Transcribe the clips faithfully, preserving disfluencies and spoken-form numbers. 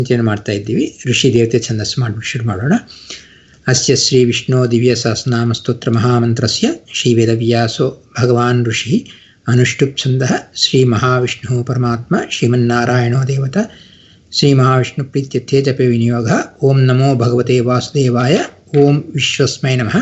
ಚಿಂತನೆ ಮಾಡ್ತಾ ಇದ್ದೀವಿ. ಋಷಿ ದೇವತೆ ಛಂದಸ್ಸು ಮಾಡ್ಬಿಟ್ಟು ಶುರು ಮಾಡೋಣ. ಅಸ್ಯ ಶ್ರೀ ವಿಷ್ಣು ದಿವ್ಯ ಸಹಸ್ರನಾಮ ಸ್ತೋತ್ರ ಮಹಾಮಂತ್ರಸ್ಯ ಶ್ರೀ ವೇದವ್ಯಾಸೋ ಭಗವಾನ್ ಋಷಿ ಅನುಷ್ಠುಪ್ ಛಂದಃ ಶ್ರೀ ಮಹಾವಿಷ್ಣು ಪರಮಾತ್ಮ ಶ್ರೀಮನ್ನಾರಾಯಣೋ ದೇವತಾ ಶ್ರೀ ಮಹಾವಿಷ್ಣು ಪ್ರೀತ್ಯರ್ಥೇ ಜಪೆ ವಿನಿಯೋಗ. ಓಂ ನಮೋ ಭಗವತೆ ವಾಸುದೇವಾಯ. ಓಂ ವಿಶ್ವಸ್ಮೈ ನಮಃ.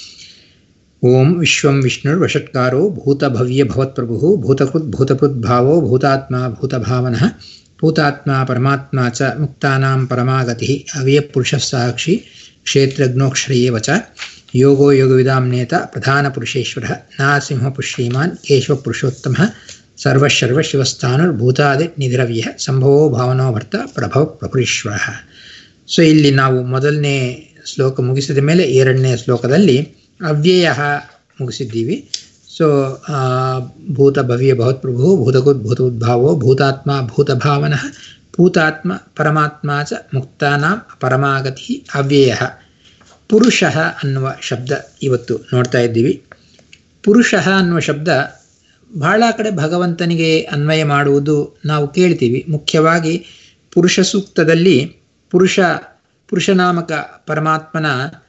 ಓಂ ವಿಶ್ವಂ ವಿಷ್ಣುರ್ವಷಟ್ಕಾರೋ ಭೂತಭವ್ಯ ಭವತ್ಪ್ರಭು ಭೂತಕೃತ್ ಭೂತಪೃದ್ಭಾವೋ ಭೂತಾತ್ಮ ಭೂತಭಾವನಃ ಭೂತಾತ್ಮ ಪರಮಾತ್ಮ ಚ ಮುಕ್ತಾನಾಂ ಪರಮಾಗತಿ ಅವ್ಯಯಪುರುಷಃ ಸಾಕ್ಷಿ ಕ್ಷೇತ್ರಜ್ಞೋಕ್ಷರಯೇವ ಚ ಯೋಗೋ ಯೋಗವಿದಾಂ ನೇತ ಪ್ರಧಾನಪುರುಷೇಶ್ವರಃ ನಾರಸಿಂಹಪುರುಷ ಶ್ರೀಮಾನ್ ಕೇಶವಪುರುಷೋತ್ತಮಃ ಸರ್ವಶರ್ವಶಿವಸ್ಥಾನುರ್ಭೂತಾದಿ ನಿಧಿರವ್ಯಃ ಸಂಭವೋ ಭಾವನೋ ಭರ್ತ ಪ್ರಭವ ಪ್ರಪುರೀಶ್ವರಃ. ಸೊ ಇಲ್ಲಿ ನಾವು ಮೊದಲನೇ ಶ್ಲೋಕ ಮುಗಿಸಿದ ಮೇಲೆ ಎರಡನೇ ಶ್ಲೋಕದಲ್ಲಿ ಅವ್ಯಯ ಮುಗಿಸಿದ್ದೀವಿ. ಸೊ ಭೂತ ಭವ್ಯ ಭವತ್ಪ್ರಭು ಭೂತಕೃತ್ ಭೂತೋದ್ಭಾವೋ ಭೂತಾತ್ಮ ಭೂತಭಾವನಃ ಭೂತಾತ್ಮ ಪರಮಾತ್ಮ ಚ ಮುಕ್ತಾನಾಂ ಪರಮಾಗತಿ ಅವ್ಯಯ. ಪುರುಷ ಅನ್ನುವ ಶಬ್ದ ಇವತ್ತು ನೋಡ್ತಾ ಇದ್ದೀವಿ. ಪುರುಷ ಅನ್ನುವ ಶಬ್ದ ಬಹಳ ಕಡೆ ಭಗವಂತನಿಗೆ ಅನ್ವಯ ಮಾಡುವುದು ನಾವು ಕೇಳ್ತೀವಿ. ಮುಖ್ಯವಾಗಿ ಪುರುಷ ಸೂಕ್ತದಲ್ಲಿ ಪುರುಷ ಪುರುಷನಾಮಕ ಪರಮಾತ್ಮನ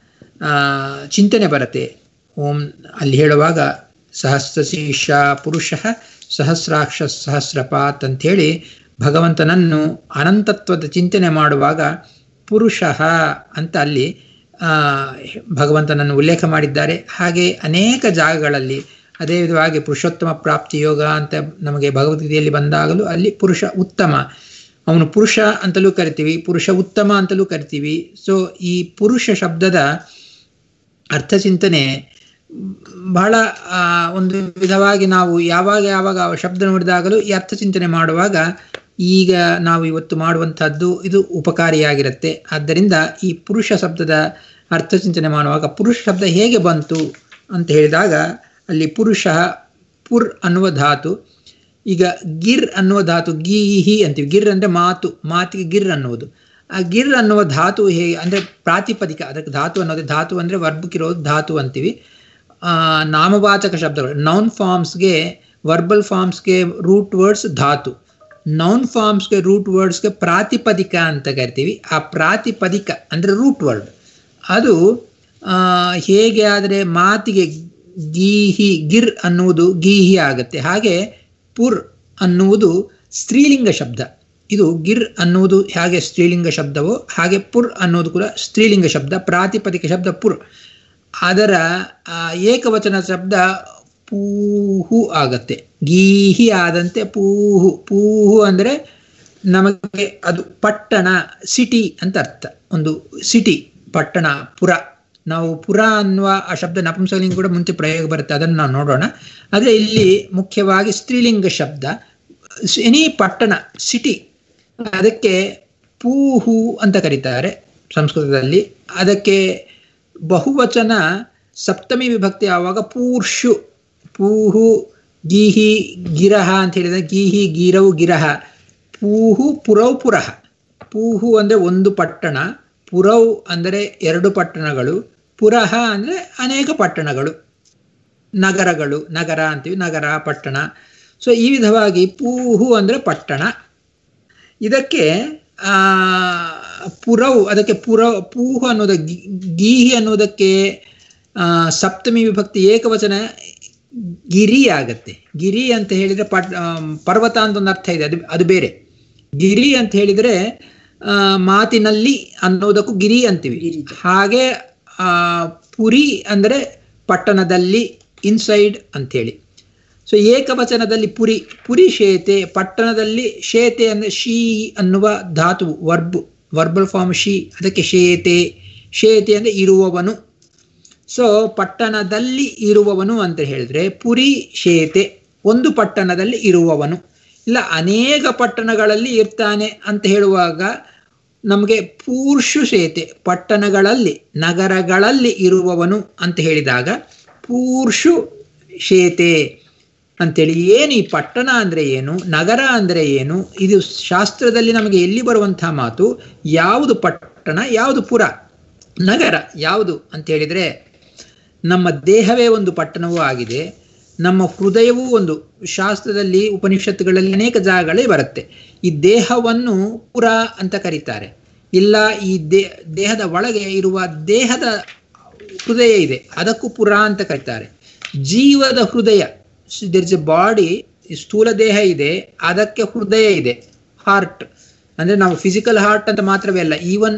ಚಿಂತನೆ ಬರುತ್ತೆ. ಓಂ ಅಲ್ಲಿ ಹೇಳುವಾಗ ಸಹಸ್ರಶೀರ್ಷ ಪುರುಷ ಸಹಸ್ರಾಕ್ಷ ಸಹಸ್ರಪಾತ್ ಅಂಥೇಳಿ ಭಗವಂತನನ್ನು ಅನಂತತ್ವದ ಚಿಂತನೆ ಮಾಡುವಾಗ ಪುರುಷ ಅಂತ ಅಲ್ಲಿ ಭಗವಂತನನ್ನು ಉಲ್ಲೇಖ ಮಾಡಿದ್ದಾರೆ. ಹಾಗೆ ಅನೇಕ ಜಾಗಗಳಲ್ಲಿ ಅದೇ ವಿಧವಾಗಿ ಪುರುಷೋತ್ತಮ ಪ್ರಾಪ್ತಿ ಯೋಗ ಅಂತ ನಮಗೆ ಭಗವದ್ಗೀತೆಯಲ್ಲಿ ಬಂದಾಗಲೂ ಅಲ್ಲಿ ಪುರುಷ ಉತ್ತಮ, ಅವನು ಪುರುಷ ಅಂತಲೂ ಕರಿತೀವಿ, ಪುರುಷ ಉತ್ತಮ ಅಂತಲೂ ಕರಿತೀವಿ. ಸೊ ಈ ಪುರುಷ ಶಬ್ದದ ಅರ್ಥಚಿಂತನೆ ಬಹಳ ಒಂದು ವಿಧವಾಗಿ ನಾವು ಯಾವಾಗ ಯಾವಾಗ ಶಬ್ದ ನೋಡಿದಾಗಲೂ ಈ ಅರ್ಥಚಿಂತನೆ ಮಾಡುವಾಗ ಈಗ ನಾವು ಇವತ್ತು ಮಾಡುವಂತಹದ್ದು ಇದು ಉಪಕಾರಿಯಾಗಿರುತ್ತೆ. ಆದ್ದರಿಂದ ಈ ಪುರುಷ ಶಬ್ದದ ಅರ್ಥಚಿಂತನೆ ಮಾಡುವಾಗ ಪುರುಷ ಶಬ್ದ ಹೇಗೆ ಬಂತು ಅಂತ ಹೇಳಿದಾಗ ಅಲ್ಲಿ ಪುರುಷ ಪುರ್ ಅನ್ನುವ ಧಾತು, ಈಗ ಗಿರ್ ಅನ್ನುವ ಧಾತು ಗೀಹಿ ಅಂತೀವಿ. ಗಿರ್ ಅಂದರೆ ಮಾತು, ಮಾತಿಗೆ ಗಿರ್ ಅನ್ನುವುದು. ಆ ಗಿರ್ ಅನ್ನುವ ಧಾತು ಹೇಗೆ ಅಂದರೆ ಪ್ರಾತಿಪದಿಕ, ಅದಕ್ಕೆ ಧಾತು ಅನ್ನೋದು, ಧಾತು ಅಂದರೆ ವರ್ಬಕ್ಕಿರೋದು ಧಾತು ಅಂತೀವಿ. ನಾಮವಾಚಕ ಶಬ್ದಗಳು ನೌನ್ ಫಾರ್ಮ್ಸ್ಗೆ ವರ್ಬಲ್ ಫಾರ್ಮ್ಸ್ಗೆ ರೂಟ್ ವರ್ಡ್ಸ್ ಧಾತು, ನೌನ್ ಫಾರ್ಮ್ಸ್ಗೆ ರೂಟ್ ವರ್ಡ್ಸ್ಗೆ ಪ್ರಾತಿಪದಿಕ ಅಂತ ಕರಿತೀವಿ. ಆ ಪ್ರಾತಿಪದಿಕ ಅಂದರೆ ರೂಟ್ ವರ್ಡ್ ಅದು ಹೇಗೆ ಆದರೆ ಮಾತಿಗೆ ಗೀಹಿ ಗಿರ್ ಅನ್ನುವುದು ಗೀಹಿ ಆಗುತ್ತೆ. ಹಾಗೆ ಪುರ್ ಅನ್ನುವುದು ಸ್ತ್ರೀಲಿಂಗ ಶಬ್ದ. ಇದು ಗಿರ್ ಅನ್ನುವುದು ಹೇಗೆ ಸ್ತ್ರೀಲಿಂಗ ಶಬ್ದವೋ ಹಾಗೆ ಪುರ್ ಅನ್ನೋದು ಕೂಡ ಸ್ತ್ರೀಲಿಂಗ ಶಬ್ದ, ಪ್ರಾತಿಪದಿಕ ಶಬ್ದ ಪುರ್. ಅದರ ಏಕವಚನ ಶಬ್ದ ಪೂಹು ಆಗತ್ತೆ. ಗೀಹಿ ಆದಂತೆ ಪೂಹು. ಪೂಹು ಅಂದರೆ ನಮಗೆ ಅದು ಪಟ್ಟಣ, ಸಿಟಿ ಅಂತ ಅರ್ಥ. ಒಂದು ಸಿಟಿ, ಪಟ್ಟಣ, ಪುರ. ನಾವು ಪುರ ಅನ್ನುವ ಆ ಶಬ್ದ ನಪುಂಸಕಲಿಂಗ ಕೂಡ ಮುಂಚೆ ಪ್ರಯೋಗ ಬರುತ್ತೆ, ಅದನ್ನು ನಾವು ನೋಡೋಣ. ಆದರೆ ಇಲ್ಲಿ ಮುಖ್ಯವಾಗಿ ಸ್ತ್ರೀಲಿಂಗ ಶಬ್ದ ಎನಿ ಪಟ್ಟಣ, ಸಿಟಿ, ಅದಕ್ಕೆ ಪೂಹು ಅಂತ ಕರೀತಾರೆ ಸಂಸ್ಕೃತದಲ್ಲಿ. ಅದಕ್ಕೆ ಬಹುವಚನ ಸಪ್ತಮಿ ವಿಭಕ್ತಿ ಆವಾಗ ಪೂರ್ಷು, ಪೂಹು ಗೀಹಿ ಗಿರಹ ಅಂತ ಹೇಳಿದರೆ ಗೀಹಿ ಗೀರವು ಗಿರಹ, ಪೂಹು ಪುರೌ ಪುರಃ. ಪೂಹು ಅಂದರೆ ಒಂದು ಪಟ್ಟಣ, ಪುರೌ ಅಂದರೆ ಎರಡು ಪಟ್ಟಣಗಳು, ಪುರಃ ಅಂದರೆ ಅನೇಕ ಪಟ್ಟಣಗಳು, ನಗರಗಳು, ನಗರ ಅಂತೀವಿ, ನಗರ ಪಟ್ಟಣ. ಸೊ ಈ ವಿಧವಾಗಿ ಪೂಹು ಅಂದರೆ ಪಟ್ಟಣ. ಇದಕ್ಕೆ ಪುರೌ, ಅದಕ್ಕೆ ಪುರ ಪೂಹು ಅನ್ನೋದು ಗೀಹಿ ಅನ್ನೋದಕ್ಕೆ ಸಪ್ತಮಿ ವಿಭಕ್ತಿ ಏಕವಚನ ಗಿರಿ ಆಗತ್ತೆ. ಗಿರಿ ಅಂತ ಹೇಳಿದರೆ ಪಟ್ ಪರ್ವತ ಅಂತ ಒಂದು ಅರ್ಥ ಇದೆ, ಅದು ಅದು ಬೇರೆ. ಗಿರಿ ಅಂತ ಹೇಳಿದರೆ ಮಾತಿನಲ್ಲಿ ಅನ್ನೋದಕ್ಕೂ ಗಿರಿ ಅಂತೀವಿ. ಹಾಗೆ ಪುರಿ ಅಂದರೆ ಪಟ್ಟಣದಲ್ಲಿ, ಇನ್ಸೈಡ್ ಅಂಥೇಳಿ. ಸೊ ಏಕವಚನದಲ್ಲಿ ಪುರಿ, ಪುರಿ ಶೇತೆ, ಪಟ್ಟಣದಲ್ಲಿ ಶೇತೆ ಅಂದರೆ ಶೀ ಅನ್ನುವ ಧಾತು ವರ್ಬ್, ವರ್ಬಲ್ ಫಾರ್ಮ್ ಶೀ, ಅದಕ್ಕೆ ಶೇತೆ. ಶೇತೆ ಅಂದರೆ ಇರುವವನು. ಸೊ ಪಟ್ಟಣದಲ್ಲಿ ಇರುವವನು ಅಂತ ಹೇಳಿದ್ರೆ ಪುರಿ ಶೇತೆ, ಒಂದು ಪಟ್ಟಣದಲ್ಲಿ ಇರುವವನು. ಇಲ್ಲ ಅನೇಕ ಪಟ್ಟಣಗಳಲ್ಲಿ ಇರ್ತಾನೆ ಅಂತ ಹೇಳುವಾಗ ನಮಗೆ ಪೂರ್ಷು ಶೇತೆ, ಪಟ್ಟಣಗಳಲ್ಲಿ ನಗರಗಳಲ್ಲಿ ಇರುವವನು ಅಂತ ಹೇಳಿದಾಗ ಪೂರ್ಷು ಶೇತೆ ಅಂತೇಳಿ. ಏನು ಈ ಪಟ್ಟಣ ಅಂದರೆ ಏನು, ನಗರ ಅಂದರೆ ಏನು, ಇದು ಶಾಸ್ತ್ರದಲ್ಲಿ ನಮಗೆ ಎಲ್ಲಿ ಬರುವಂತಹ ಮಾತು? ಯಾವುದು ಪಟ್ಟಣ, ಯಾವುದು ಪುರ, ನಗರ ಯಾವುದು ಅಂತ ಹೇಳಿದರೆ ನಮ್ಮ ದೇಹವೇ ಒಂದು ಪಟ್ಟಣವೂ ಆಗಿದೆ, ನಮ್ಮ ಹೃದಯವೂ ಒಂದು. ಶಾಸ್ತ್ರದಲ್ಲಿ ಉಪನಿಷತ್ತುಗಳಲ್ಲಿ ಅನೇಕ ಜಾಗಗಳೇ ಬರುತ್ತೆ. ಈ ದೇಹವನ್ನು ಪುರ ಅಂತ ಕರೀತಾರೆ. ಇಲ್ಲ, ಈ ದೇ ದೇಹದ ಒಳಗೆ ಇರುವ ದೇಹದ ಹೃದಯ ಇದೆ, ಅದಕ್ಕೂ ಪುರ ಅಂತ ಕರೀತಾರೆ. ಜೀವದ ಹೃದಯ, ದೇರ್ ಇಸ್ ಎ ಬಾಡಿ, ಸ್ಥೂಲ ದೇಹ ಇದೆ, ಅದಕ್ಕೆ ಹೃದಯ ಇದೆ, ಹಾರ್ಟ್. ಅಂದ್ರೆ ನಾವು ಫಿಸಿಕಲ್ ಹಾರ್ಟ್ ಅಂತ ಮಾತ್ರವೇ ಅಲ್ಲ, ಈವನ್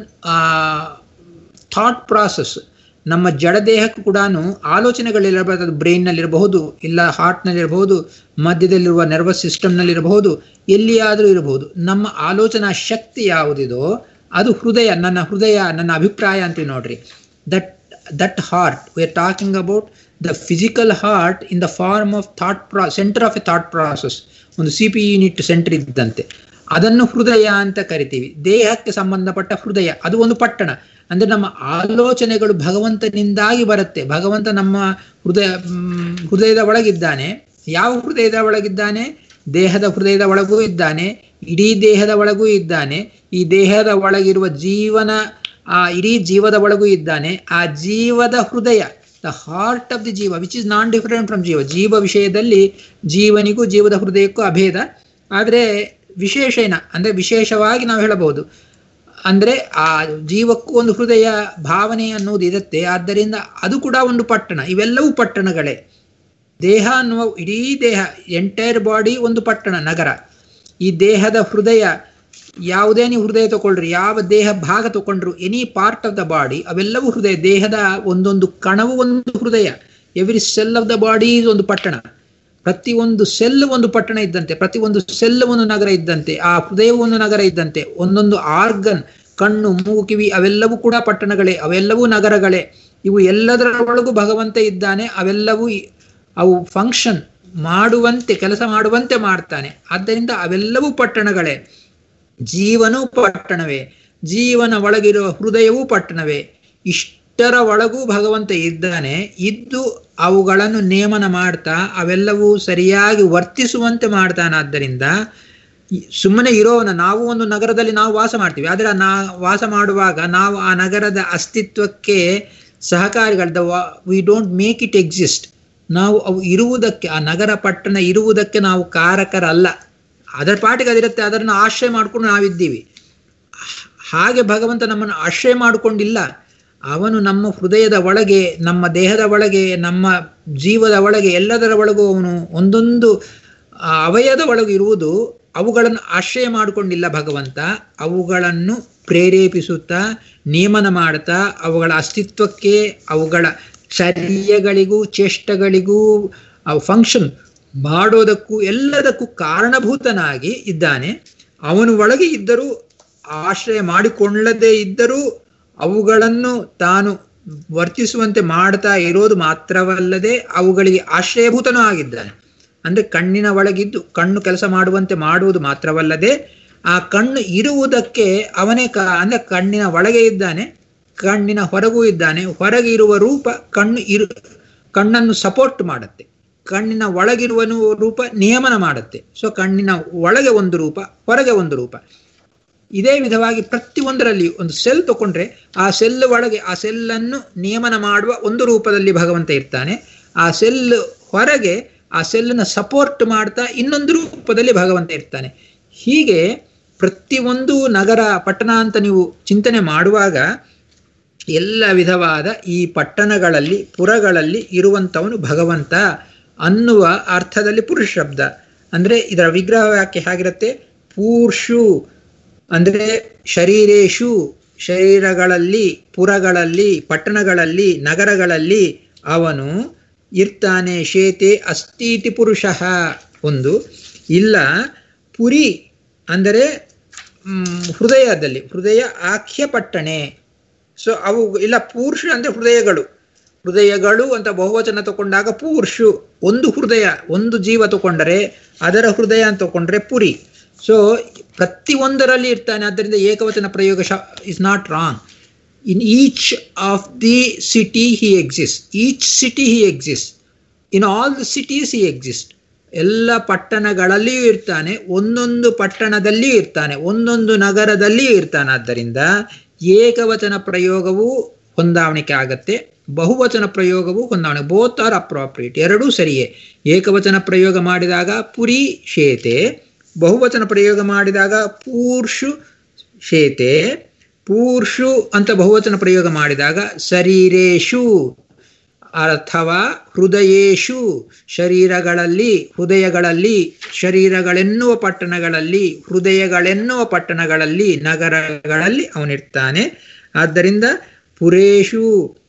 ಥಾಟ್ ಪ್ರಾಸೆಸ್, ನಮ್ಮ ಜಡ ದೇಹಕ್ಕೂ ಕೂಡ ಆಲೋಚನೆಗಳಿರಬಹುದು. ಅದು ಬ್ರೈನ್ನಲ್ಲಿರಬಹುದು, ಇಲ್ಲ ಹಾರ್ಟ್ನಲ್ಲಿರಬಹುದು, ಮಧ್ಯದಲ್ಲಿರುವ ನರ್ವಸ್ ಸಿಸ್ಟಮ್ನಲ್ಲಿರಬಹುದು, ಎಲ್ಲಿಯಾದರೂ ಇರಬಹುದು. ನಮ್ಮ ಆಲೋಚನಾ ಶಕ್ತಿ ಯಾವುದಿದೋ ಅದು ಹೃದಯ. ನನ್ನ ಹೃದಯ, ನನ್ನ ಅಭಿಪ್ರಾಯ ಅಂತೀವಿ ನೋಡ್ರಿ. That that heart, we are talking about the physical heart in the form of thought pro center of a thought process, ಒಂದು ಸಿ ಪಿ ಯೂನಿಟ್ ಸೆಂಟರ್ ಇದ್ದಂತೆ. ಅದನ್ನು ಹೃದಯ ಅಂತ ಕರಿತೀವಿ. ದೇಹಕ್ಕೆ ಸಂಬಂಧಪಟ್ಟ ಹೃದಯ ಅದು ಒಂದು ಪಟ್ಟಣ. ಅಂದ್ರೆ ನಮ್ಮ ಆಲೋಚನೆಗಳು ಭಗವಂತನಿಂದಾಗಿ ಬರುತ್ತೆ. ಭಗವಂತ ನಮ್ಮ ಹೃದಯ ಹೃದಯದ ಒಳಗಿದ್ದಾನೆ. ಯಾವ ಹೃದಯದ ಒಳಗಿದ್ದಾನೆ? ದೇಹದ ಹೃದಯದ ಒಳಗೂ ಇದ್ದಾನೆ, ಇಡೀ ದೇಹದ ಒಳಗೂ ಇದ್ದಾನೆ. ಈ ದೇಹದ ಒಳಗಿರುವ ಜೀವನ, ಆ ಇಡೀ ಜೀವದ ಒಳಗೂ ಇದ್ದಾನೆ. ಆ ಜೀವದ ಹೃದಯ, the heart of the jiva, which is non different from jiva. ಜೀವ ವಿಷಯದಲ್ಲಿ ಜೀವನಿಗೂ ಜೀವದ ಹೃದಯಕ್ಕೂ ಅಭೇದ, ಆದರೆ ವಿಶೇಷ ಏನ ಅಂದ್ರೆ ವಿಶೇಷವಾಗಿ ನಾವು ಹೇಳಬಹುದು. ಅಂದ್ರೆ ಆ ಜೀವಕ್ಕೂ ಒಂದು ಹೃದಯ ಭಾವನೆ ಅನ್ನೋದು ಇರುತ್ತೆ. ಆದ್ದರಿಂದ ಅದು ಕೂಡ ಒಂದು ಪಟ್ಟಣ. ಇವೆಲ್ಲವೂ ಪಟ್ಟಣಗಳೇ. ದೇಹ ಅನ್ನುವ ಇಡೀ ದೇಹ, ಎಂಟೈರ್ ಬಾಡಿ ಒಂದು ಪಟ್ಟಣ, ನಗರ. ಈ ದೇಹದ ಹೃದಯ, ಯಾವುದೇ ನೀವು ಹೃದಯ ತಗೊಳ್ರಿ, ಯಾವ ದೇಹ ಭಾಗ ತಗೊಂಡ್ರು, any part of the body, ಅವೆಲ್ಲವೂ ಹೃದಯ. ದೇಹದ ಒಂದೊಂದು ಕಣವು ಒಂದು ಹೃದಯ. Every cell of the body is ಒಂದು ಪಟ್ಟಣ. ಪ್ರತಿ ಒಂದು ಸೆಲ್ ಒಂದು ಪಟ್ಟಣ ಇದ್ದಂತೆ, ಪ್ರತಿ ಒಂದು ಸೆಲ್ ಒಂದು ನಗರ ಇದ್ದಂತೆ, ಆ ಹೃದಯವು ಒಂದು ನಗರ ಇದ್ದಂತೆ. ಒಂದೊಂದು ಆರ್ಗನ್, ಕಣ್ಣು, ಮೂಗು, ಕಿವಿ, ಅವೆಲ್ಲವೂ ಕೂಡ ಪಟ್ಟಣಗಳೇ, ಅವೆಲ್ಲವೂ ನಗರಗಳೇ. ಇವು ಎಲ್ಲದರ ಒಳಗೂ ಭಗವಂತ ಇದ್ದಾನೆ. ಅವೆಲ್ಲವೂ ಅವು ಫಂಕ್ಷನ್ ಮಾಡುವಂತೆ, ಕೆಲಸ ಮಾಡುವಂತೆ ಮಾಡ್ತಾನೆ. ಆದ್ದರಿಂದ ಅವೆಲ್ಲವೂ ಪಟ್ಟಣಗಳೇ. ಜೀವನೂ ಪಟ್ಟಣವೇ, ಜೀವನ ಒಳಗಿರುವ ಹೃದಯವೂ ಪಟ್ಟಣವೇ. ಇಷ್ಟರ ಒಳಗೂ ಭಗವಂತ ಇದ್ದಾನೆ. ಇದ್ದು ಅವುಗಳನ್ನು ನೇಮನ ಮಾಡ್ತಾ ಅವೆಲ್ಲವೂ ಸರಿಯಾಗಿ ವರ್ತಿಸುವಂತೆ ಮಾಡ್ತಾನಾದ್ದರಿಂದ ಸುಮ್ಮನೆ ಇರೋನ ನಾವು ಒಂದು ನಗರದಲ್ಲಿ ನಾವು ವಾಸ ಮಾಡ್ತೀವಿ. ಆದರೆ ನಾ ವಾಸ ಮಾಡುವಾಗ ನಾವು ಆ ನಗರದ ಅಸ್ತಿತ್ವಕ್ಕೆ ಸಹಕಾರಿಗಳದ, we don't make it exist. ನಾವು ಅವು ಇರುವುದಕ್ಕೆ, ಆ ನಗರ ಪಟ್ಟಣ ಇರುವುದಕ್ಕೆ ನಾವು ಕಾರಕರಲ್ಲ. ಅದರ ಪಾಟಿಗೆ ಅದಿರುತ್ತೆ, ಅದನ್ನು ಆಶ್ರಯ ಮಾಡಿಕೊಂಡು ನಾವಿದ್ದೀವಿ. ಹಾಗೆ ಭಗವಂತ ನಮ್ಮನ್ನು ಆಶ್ರಯ ಮಾಡಿಕೊಂಡಿಲ್ಲ. ಅವನು ನಮ್ಮ ಹೃದಯದ ಒಳಗೆ, ನಮ್ಮ ದೇಹದ ಒಳಗೆ, ನಮ್ಮ ಜೀವದ ಒಳಗೆ, ಎಲ್ಲದರ ಒಳಗೂ ಅವನು ಒಂದೊಂದು ಅವಯದ ಒಳಗೆ ಇರುವುದು. ಅವುಗಳನ್ನು ಆಶ್ರಯ ಮಾಡಿಕೊಂಡಿಲ್ಲ ಭಗವಂತ. ಅವುಗಳನ್ನು ಪ್ರೇರೇಪಿಸುತ್ತಾ, ನೇಮನ ಮಾಡ್ತಾ, ಅವುಗಳ ಅಸ್ತಿತ್ವಕ್ಕೆ, ಅವುಗಳ ಚರ್ಯಗಳಿಗೂ ಚೇಷ್ಟಗಳಿಗೂ, ಅವು ಫಂಕ್ಷನ್ ಮಾಡೋದಕ್ಕೂ ಎಲ್ಲದಕ್ಕೂ ಕಾರಣಭೂತನಾಗಿ ಇದ್ದಾನೆ. ಅವನು ಒಳಗೆ ಇದ್ದರೂ, ಆಶ್ರಯ ಮಾಡಿಕೊಳ್ಳದೇ ಇದ್ದರೂ ಅವುಗಳನ್ನು ತಾನು ವರ್ತಿಸುವಂತೆ ಮಾಡ್ತಾ ಇರೋದು ಮಾತ್ರವಲ್ಲದೆ ಅವುಗಳಿಗೆ ಆಶ್ರಯಭೂತನೂ ಆಗಿದ್ದಾನೆ. ಅಂದ್ರೆ ಕಣ್ಣಿನ ಒಳಗಿದ್ದು ಕಣ್ಣು ಕೆಲಸ ಮಾಡುವಂತೆ ಮಾಡುವುದು ಮಾತ್ರವಲ್ಲದೆ ಆ ಕಣ್ಣು ಇರುವುದಕ್ಕೆ ಅವನೇ ಕ ಅಂದ್ರೆ ಕಣ್ಣಿನ ಒಳಗೆ ಇದ್ದಾನೆ, ಕಣ್ಣಿನ ಹೊರಗೂ ಇದ್ದಾನೆ. ಹೊರಗೆ ಇರುವ ರೂಪ ಕಣ್ಣು ಇರು ಕಣ್ಣನ್ನು ಸಪೋರ್ಟ್ ಮಾಡುತ್ತೆ, ಕಣ್ಣಿನ ಒಳಗಿರುವನು ರೂಪ ನಿಯಮನ ಮಾಡುತ್ತೆ. ಸೊ ಕಣ್ಣಿನ ಒಳಗೆ ಒಂದು ರೂಪ, ಹೊರಗೆ ಒಂದು ರೂಪ. ಇದೇ ವಿಧವಾಗಿ ಪ್ರತಿಯೊಂದರಲ್ಲಿ ಒಂದು ಸೆಲ್ ತಗೊಂಡ್ರೆ ಆ ಸೆಲ್ ಒಳಗೆ ಆ ಸೆಲ್ಲನ್ನು ನಿಯಮನ ಮಾಡುವ ಒಂದು ರೂಪದಲ್ಲಿ ಭಗವಂತ ಇರ್ತಾನೆ. ಆ ಸೆಲ್ ಹೊರಗೆ ಆ ಸೆಲ್ಲನ್ನು ಸಪೋರ್ಟ್ ಮಾಡ್ತಾ ಇನ್ನೊಂದು ರೂಪದಲ್ಲಿ ಭಗವಂತ ಇರ್ತಾನೆ. ಹೀಗೆ ಪ್ರತಿಯೊಂದು ನಗರ ಪಟ್ಟಣ ಅಂತ ನೀವು ಚಿಂತನೆ ಮಾಡುವಾಗ ಎಲ್ಲ ವಿಧವಾದ ಈ ಪಟ್ಟಣಗಳಲ್ಲಿ, ಪುರಗಳಲ್ಲಿ ಇರುವಂಥವನು ಭಗವಂತ ಅನ್ನುವ ಅರ್ಥದಲ್ಲಿ ಪುರುಷ ಶಬ್ದ. ಅಂದರೆ ಇದರ ವಿಗ್ರಹ ವಾಕ್ಯ ಹೇಗಿರುತ್ತೆ? ಪೂರ್ಷು ಅಂದರೆ ಶರೀರೇಶು, ಶರೀರಗಳಲ್ಲಿ, ಪುರಗಳಲ್ಲಿ, ಪಟ್ಟಣಗಳಲ್ಲಿ, ನಗರಗಳಲ್ಲಿ ಅವನು ಇರ್ತಾನೆ. ಶೇತೆ ಅಸ್ತೀತಿ ಪುರುಷಃ ಒಂದು. ಇಲ್ಲ ಪುರಿ ಅಂದರೆ ಹೃದಯದಲ್ಲಿ, ಹೃದಯ ಆಖ್ಯ ಪಟ್ಟಣೆ. ಸೊ ಅವು ಇಲ್ಲ ಪೂರ್ಷು ಅಂದರೆ ಹೃದಯಗಳು. ಹೃದಯಗಳು ಅಂತ ಬಹುವಚನ ತಗೊಂಡಾಗ ಪೂರ್ಷು ಒಂದು ಹೃದಯ, ಒಂದು ಜೀವ ತಗೊಂಡರೆ ಅದರ ಹೃದಯ ಅಂತ ತಗೊಂಡ್ರೆ ಪುರಿ. ಸೊ ಪ್ರತಿಯೊಂದರಲ್ಲಿ ಇರ್ತಾನೆ. ಆದ್ದರಿಂದ ಏಕವಚನ ಪ್ರಯೋಗ is not wrong. In each of the city he exist, each city he exist, in all the cities he exist. ಎಲ್ಲ ಪಟ್ಟಣಗಳಲ್ಲಿಯೂ ಇರ್ತಾನೆ, ಒಂದೊಂದು ಪಟ್ಟಣದಲ್ಲಿಯೂ ಇರ್ತಾನೆ, ಒಂದೊಂದು ನಗರದಲ್ಲಿಯೂ ಇರ್ತಾನೆ. ಆದ್ದರಿಂದ ಏಕವಚನ ಪ್ರಯೋಗವೂ ಹೊಂದಾವಣಿಕೆ ಆಗತ್ತೆ, ಬಹುವಚನ ಪ್ರಯೋಗವು ಹೊಂದಾವಣೆ. ಬೋತ್ ಆರ್ ಅಪ್ರಾಪ್ರಿಯೇಟ್, ಎರಡೂ ಸರಿಯೇ. ಏಕವಚನ ಪ್ರಯೋಗ ಮಾಡಿದಾಗ ಪುರಿ ಶೇತೆ, ಬಹುವಚನ ಪ್ರಯೋಗ ಮಾಡಿದಾಗ ಪೂರ್ಷು ಶೇತೆ, ಪೂರ್ಷು ಅಂತ ಬಹುವಚನ ಪ್ರಯೋಗ ಮಾಡಿದಾಗ ಶರೀರೇಶು ಅಥವಾ ಹೃದಯೇಶು, ಶರೀರಗಳಲ್ಲಿ, ಹೃದಯಗಳಲ್ಲಿ, ಶರೀರಗಳೆನ್ನುವ ಪಟ್ಟಣಗಳಲ್ಲಿ, ಹೃದಯಗಳೆನ್ನುವ ಪಟ್ಟಣಗಳಲ್ಲಿ, ನಗರಗಳಲ್ಲಿ ಅವನಿರ್ತಾನೆ. ಆದ್ದರಿಂದ ಪುರೇಶು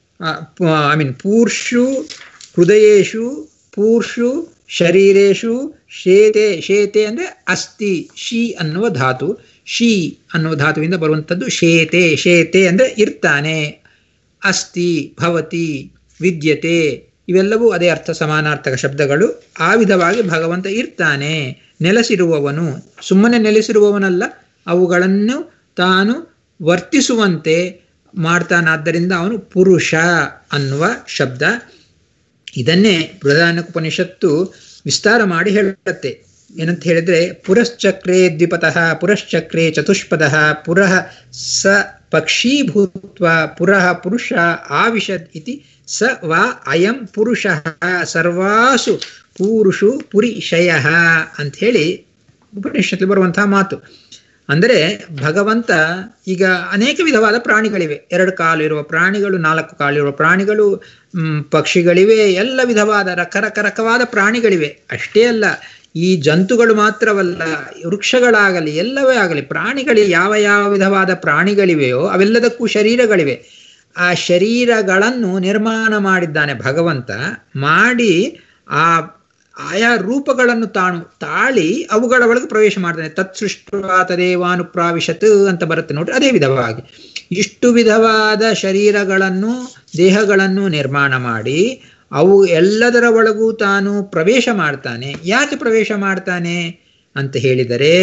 ಐ ಮೀನ್ ಪೂರ್ಷು ಹೃದಯೇಶು, ಪೂರ್ಷು ಶರೀರೇಶು, ಶೇತೆ, ಶೇತೆ ಅಂದರೆ ಅಸ್ಥಿ, ಶಿ ಅನ್ನುವ ಧಾತು, ಶಿ ಅನ್ನುವ ಧಾತುವಿಂದ ಬರುವಂಥದ್ದು ಶೇತೆ. ಶೇತೆ ಅಂದರೆ ಇರ್ತಾನೆ, ಅಸ್ಥಿ, ಭವತಿ, ವಿದ್ಯತೆ, ಇವೆಲ್ಲವೂ ಅದೇ ಅರ್ಥ, ಸಮಾನಾರ್ಥಕ ಶಬ್ದಗಳು. ಆ ವಿಧವಾಗಿ ಭಗವಂತ ಇರ್ತಾನೆ, ನೆಲೆಸಿರುವವನು, ಸುಮ್ಮನೆ ನೆಲೆಸಿರುವವನಲ್ಲ, ಅವುಗಳನ್ನು ತಾನು ವರ್ತಿಸುವಂತೆ ಮಾಡ್ತಾನಾದ್ದರಿಂದ ಅವನು ಪುರುಷ ಅನ್ನುವ ಶಬ್ದ. ಇದನ್ನೇ ಬೃಹದಾರಣ್ಯಕೋಪನಿಷತ್ತು ವಿಸ್ತಾರ ಮಾಡಿ ಹೇಳುತ್ತೆ. ಏನಂತ ಹೇಳಿದ್ರೆ, ಪುರಶ್ಚಕ್ರೇ ದ್ವಿಪತಃ ಪುರಶ್ಚಕ್ರೇ ಚತುಷ್ಪದಃ ಪುರಃ ಸ ಪಕ್ಷೀಭೂತ್ವ ಪುರಃ ಪುರುಷ ಆವಿಶದ್ ಇತಿ ಸ ವಾ ಅಯಂ ಪುರುಷಃ ಸರ್ವಾಸು ಪೂರುಷು ಪುರಿಷಯಃ ಅಂಥೇಳಿ ಉಪನಿಷತ್ತಲ್ಲಿ ಬರುವಂತಹ ಮಾತು. ಅಂದರೆ ಭಗವಂತ, ಈಗ ಅನೇಕ ವಿಧವಾದ ಪ್ರಾಣಿಗಳಿವೆ. ಎರಡು ಕಾಲು ಇರುವ ಪ್ರಾಣಿಗಳು, ನಾಲ್ಕು ಕಾಲು ಇರುವ ಪ್ರಾಣಿಗಳು, ಪಕ್ಷಿಗಳಿವೆ, ಎಲ್ಲ ವಿಧವಾದ ರಕರಕರಕವಾದ ಪ್ರಾಣಿಗಳಿವೆ. ಅಷ್ಟೇ ಅಲ್ಲ, ಈ ಜಂತುಗಳು ಮಾತ್ರವಲ್ಲ, ವೃಕ್ಷಗಳಾಗಲಿ ಎಲ್ಲವೇ ಆಗಲಿ, ಪ್ರಾಣಿಗಳು ಯಾವ ಯಾವ ವಿಧವಾದ ಪ್ರಾಣಿಗಳಿವೆಯೋ ಅವೆಲ್ಲದಕ್ಕೂ ಶರೀರಗಳಿವೆ. ಆ ಶರೀರಗಳನ್ನು ನಿರ್ಮಾಣ ಮಾಡಿದ್ದಾನೆ ಭಗವಂತ. ಮಾಡಿ ಆ ಆಯಾ ರೂಪಗಳನ್ನು ತಾನು ತಾಳಿ ಅವುಗಳ ಒಳಗೆ ಪ್ರವೇಶ ಮಾಡ್ತಾನೆ. ತತ್ ಸೃಷ್ಟ ತದೇವಾನುಪ್ರಾವಿಶತ್ ಅಂತ ಬರುತ್ತೆ ನೋಡ್ರಿ. ಅದೇ ವಿಧವಾಗಿ ಇಷ್ಟು ವಿಧವಾದ ಶರೀರಗಳನ್ನು, ದೇಹಗಳನ್ನು ನಿರ್ಮಾಣ ಮಾಡಿ ಅವು ಎಲ್ಲದರ ಒಳಗೂ ತಾನು ಪ್ರವೇಶ ಮಾಡ್ತಾನೆ. ಯಾಕೆ ಪ್ರವೇಶ ಮಾಡ್ತಾನೆ ಅಂತ ಹೇಳಿದರೆ,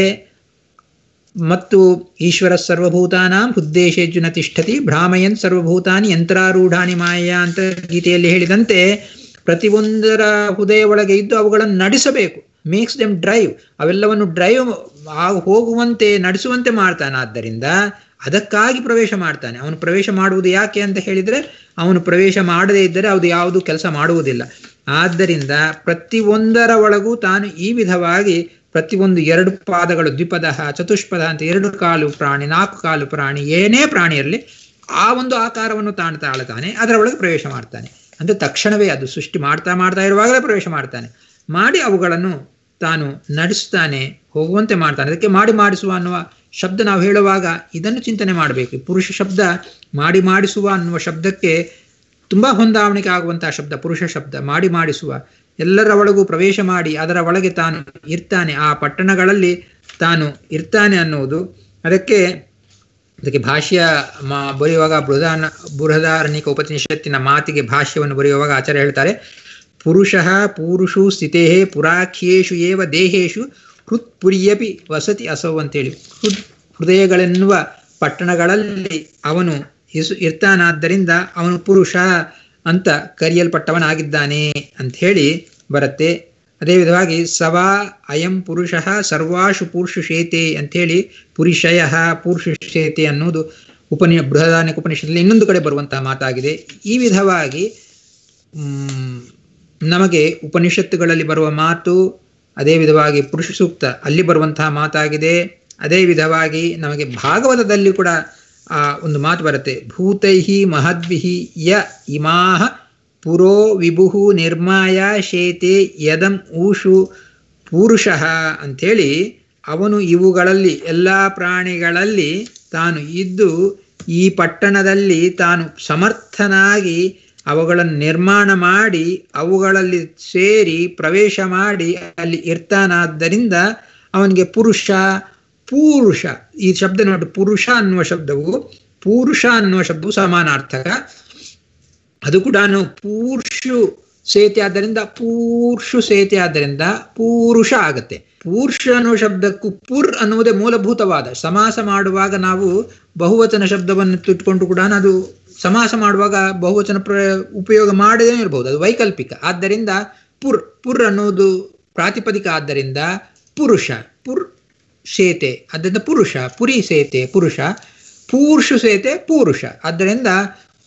ಮತ್ತು ಈಶ್ವರ ಸರ್ವಭೂತಾನಾಂ ಹೃದ್ದೇಶೇರ್ಜುನ ತಿಷ್ಠತಿ ಭ್ರಾಮಯನ್ ಸರ್ವಭೂತಾನಿ ಯಂತ್ರಾರೂಢಾನಿ ಮಾಯ ಅಂತ ಗೀತೆಯಲ್ಲಿ ಹೇಳಿದಂತೆ, ಪ್ರತಿಯೊಂದರ ಹೃದಯ ಒಳಗೆ ಇದ್ದು ಅವುಗಳನ್ನು ನಡೆಸಬೇಕು. ಮೇಕ್ಸ್ ದೆಮ್ ಡ್ರೈವ್, ಅವೆಲ್ಲವನ್ನು ಡ್ರೈವ್ ಹೋಗುವಂತೆ ನಡೆಸುವಂತೆ ಮಾಡ್ತಾನೆ. ಆದ್ದರಿಂದ ಅದಕ್ಕಾಗಿ ಪ್ರವೇಶ ಮಾಡ್ತಾನೆ. ಅವನು ಪ್ರವೇಶ ಮಾಡುವುದು ಯಾಕೆ ಅಂತ ಹೇಳಿದರೆ, ಅವನು ಪ್ರವೇಶ ಮಾಡದೇ ಇದ್ದರೆ ಅದು ಯಾವುದು ಕೆಲಸ ಮಾಡುವುದಿಲ್ಲ. ಆದ್ದರಿಂದ ಪ್ರತಿಯೊಂದರ ಒಳಗೂ ತಾನು ಈ ವಿಧವಾಗಿ ಪ್ರತಿಯೊಂದು ಎರಡು ಪಾದಗಳು, ದ್ವಿಪದ ಚತುಷ್ಪದ ಅಂತ ಎರಡು ಕಾಲು ಪ್ರಾಣಿ, ನಾಲ್ಕು ಕಾಲು ಪ್ರಾಣಿ, ಏನೇ ಪ್ರಾಣಿ ಇರಲಿ ಆ ಒಂದು ಆಕಾರವನ್ನು ತಾನು ತಾಳ್ತಾನೆ, ಅದರ ಒಳಗೆ ಪ್ರವೇಶ ಮಾಡ್ತಾನೆ. ಅಂದರೆ ತಕ್ಷಣವೇ ಅದು ಸೃಷ್ಟಿ ಮಾಡ್ತಾ ಮಾಡ್ತಾ ಇರುವಾಗಲೇ ಪ್ರವೇಶ ಮಾಡ್ತಾನೆ. ಮಾಡಿ ಅವುಗಳನ್ನು ತಾನು ನಡೆಸ್ತಾನೆ, ಹೋಗುವಂತೆ ಮಾಡ್ತಾನೆ. ಅದಕ್ಕೆ ಮಾಡಿ ಮಾಡಿಸುವ ಅನ್ನುವ ಶಬ್ದ ನಾವು ಹೇಳುವಾಗ ಇದನ್ನು ಚಿಂತನೆ ಮಾಡಬೇಕು. ಪುರುಷ ಶಬ್ದ ಮಾಡಿ ಮಾಡಿಸುವ ಅನ್ನುವ ಶಬ್ದಕ್ಕೆ ತುಂಬ ಹೊಂದಾವಣಿಕೆ ಆಗುವಂತಹ ಶಬ್ದ ಪುರುಷ ಶಬ್ದ. ಮಾಡಿ ಮಾಡಿಸುವ, ಎಲ್ಲರ ಒಳಗೂ ಪ್ರವೇಶ ಮಾಡಿ ಅದರ ಒಳಗೆ ತಾನು ಇರ್ತಾನೆ, ಆ ಪಟ್ಟಣಗಳಲ್ಲಿ ತಾನು ಇರ್ತಾನೆ ಅನ್ನುವುದು. ಅದಕ್ಕೆ ಅದಕ್ಕೆ ಭಾಷ್ಯ ಮಾ ಬರೆಯುವಾಗ ಬೃಹದಾನ ಬೃಹದಾರಣ್ಯಕ ಉಪನಿಷತ್ತಿನ ಮಾತಿಗೆ ಭಾಷ್ಯವನ್ನು ಬರೆಯುವಾಗ ಆಚಾರ್ಯ ಹೇಳ್ತಾರೆ, ಪುರುಷಃ ಪೂರುಷು ಸ್ಥಿತೇ ಪುರಾಖ್ಯೇಷು ಏವ ದೇಹೇಶು ಹೃತ್ಪುರಿಯಪಿ ವಸತಿ ಅಸೌ ಅಂತೇಳಿ. ಹೃದ್ ಹೃದಯಗಳೆನ್ನುವ ಪಟ್ಟಣಗಳಲ್ಲಿ ಅವನು ಇಸು ಇರ್ತಾನಾದ್ದರಿಂದ ಅವನು ಪುರುಷ ಅಂತ ಕರೆಯಲ್ಪಟ್ಟವನಾಗಿದ್ದಾನೆ ಅಂಥೇಳಿ ಬರುತ್ತೆ. ಅದೇ ವಿಧವಾಗಿ ಸವಾ ಅಯಂ ಪುರುಷ ಸರ್ವಾಶು ಪುರುಷು ಶೇತೆ ಅಂಥೇಳಿ ಪುರುಷಯ ಪುರುಷು ಶೇತೆ ಅನ್ನೋದು ಉಪನಿ ಬೃಹದಾರಣ್ಯಕ ಉಪನಿಷತ್ತಲ್ಲಿ ಇನ್ನೊಂದು ಕಡೆ ಬರುವಂತಹ ಮಾತಾಗಿದೆ. ಈ ವಿಧವಾಗಿ ನಮಗೆ ಉಪನಿಷತ್ತುಗಳಲ್ಲಿ ಬರುವ ಮಾತು, ಅದೇ ವಿಧವಾಗಿ ಪುರುಷ ಸೂಕ್ತ ಅಲ್ಲಿ ಬರುವಂತಹ ಮಾತಾಗಿದೆ. ಅದೇ ವಿಧವಾಗಿ ನಮಗೆ ಭಾಗವತದಲ್ಲಿ ಕೂಡ ಆ ಒಂದು ಮಾತು ಬರುತ್ತೆ, ಭೂತೈಹಿ ಮಹದ್ಭಿಹಿ ಯ ಇಮಾಹ ಪುರೋ ವಿಭುಹು ನಿರ್ಮಾಯ ಶೇತೆ ಯದಂ ಊಷು ಪೂರುಷಃ ಅಂಥೇಳಿ. ಅವನು ಇವುಗಳಲ್ಲಿ ಎಲ್ಲ ಪ್ರಾಣಿಗಳಲ್ಲಿ ತಾನು ಇದ್ದು ಈ ಪಟ್ಟಣದಲ್ಲಿ ತಾನು ಸಮರ್ಥನಾಗಿ ಅವುಗಳನ್ನು ನಿರ್ಮಾಣ ಮಾಡಿ ಅವುಗಳಲ್ಲಿ ಸೇರಿ ಪ್ರವೇಶ ಮಾಡಿ ಅಲ್ಲಿ ಇರ್ತಾನಾದ್ದರಿಂದ ಅವನಿಗೆ ಪುರುಷ ಪೂರುಷ ಈ ಶಬ್ದ ನೋಡಿ. ಪುರುಷ ಅನ್ನುವ ಶಬ್ದವು ಪೂರುಷ ಅನ್ನುವ ಶಬ್ದವು ಸಮಾನಾರ್ಥಕ. ಅದು ಕೂಡ ಪೂರ್ಷು ಸೇತೆ ಆದ್ದರಿಂದ ಪೂರ್ಷು ಸೇತೆ ಆದ್ದರಿಂದ ಪೂರುಷ ಆಗತ್ತೆ. ಪೂರ್ಷ ಅನ್ನುವ ಶಬ್ದಕ್ಕೂ ಪುರ್ ಅನ್ನುವುದೇ ಮೂಲಭೂತವಾದ. ಸಮಾಸ ಮಾಡುವಾಗ ನಾವು ಬಹುವಚನ ಶಬ್ದವನ್ನು ಇಟ್ಕೊಂಡು ಕೂಡ ಅದು ಸಮಾಸ ಮಾಡುವಾಗ ಬಹುವಚನ ಪ್ರ ಉಪಯೋಗ ಮಾಡದೇ ಇರಬಹುದು, ಅದು ವೈಕಲ್ಪಿಕ. ಆದ್ದರಿಂದ ಪುರ್ ಪುರ್ ಅನ್ನೋದು ಪ್ರಾತಿಪದಿಕ, ಆದ್ದರಿಂದ ಪುರುಷ ಪುರ್ ಸೇತೆ ಆದ್ದರಿಂದ ಪುರುಷ, ಪುರಿ ಸೇತೆ ಪುರುಷ, ಪೂರ್ಷು ಸೇತೆ ಪೂರುಷ. ಆದ್ದರಿಂದ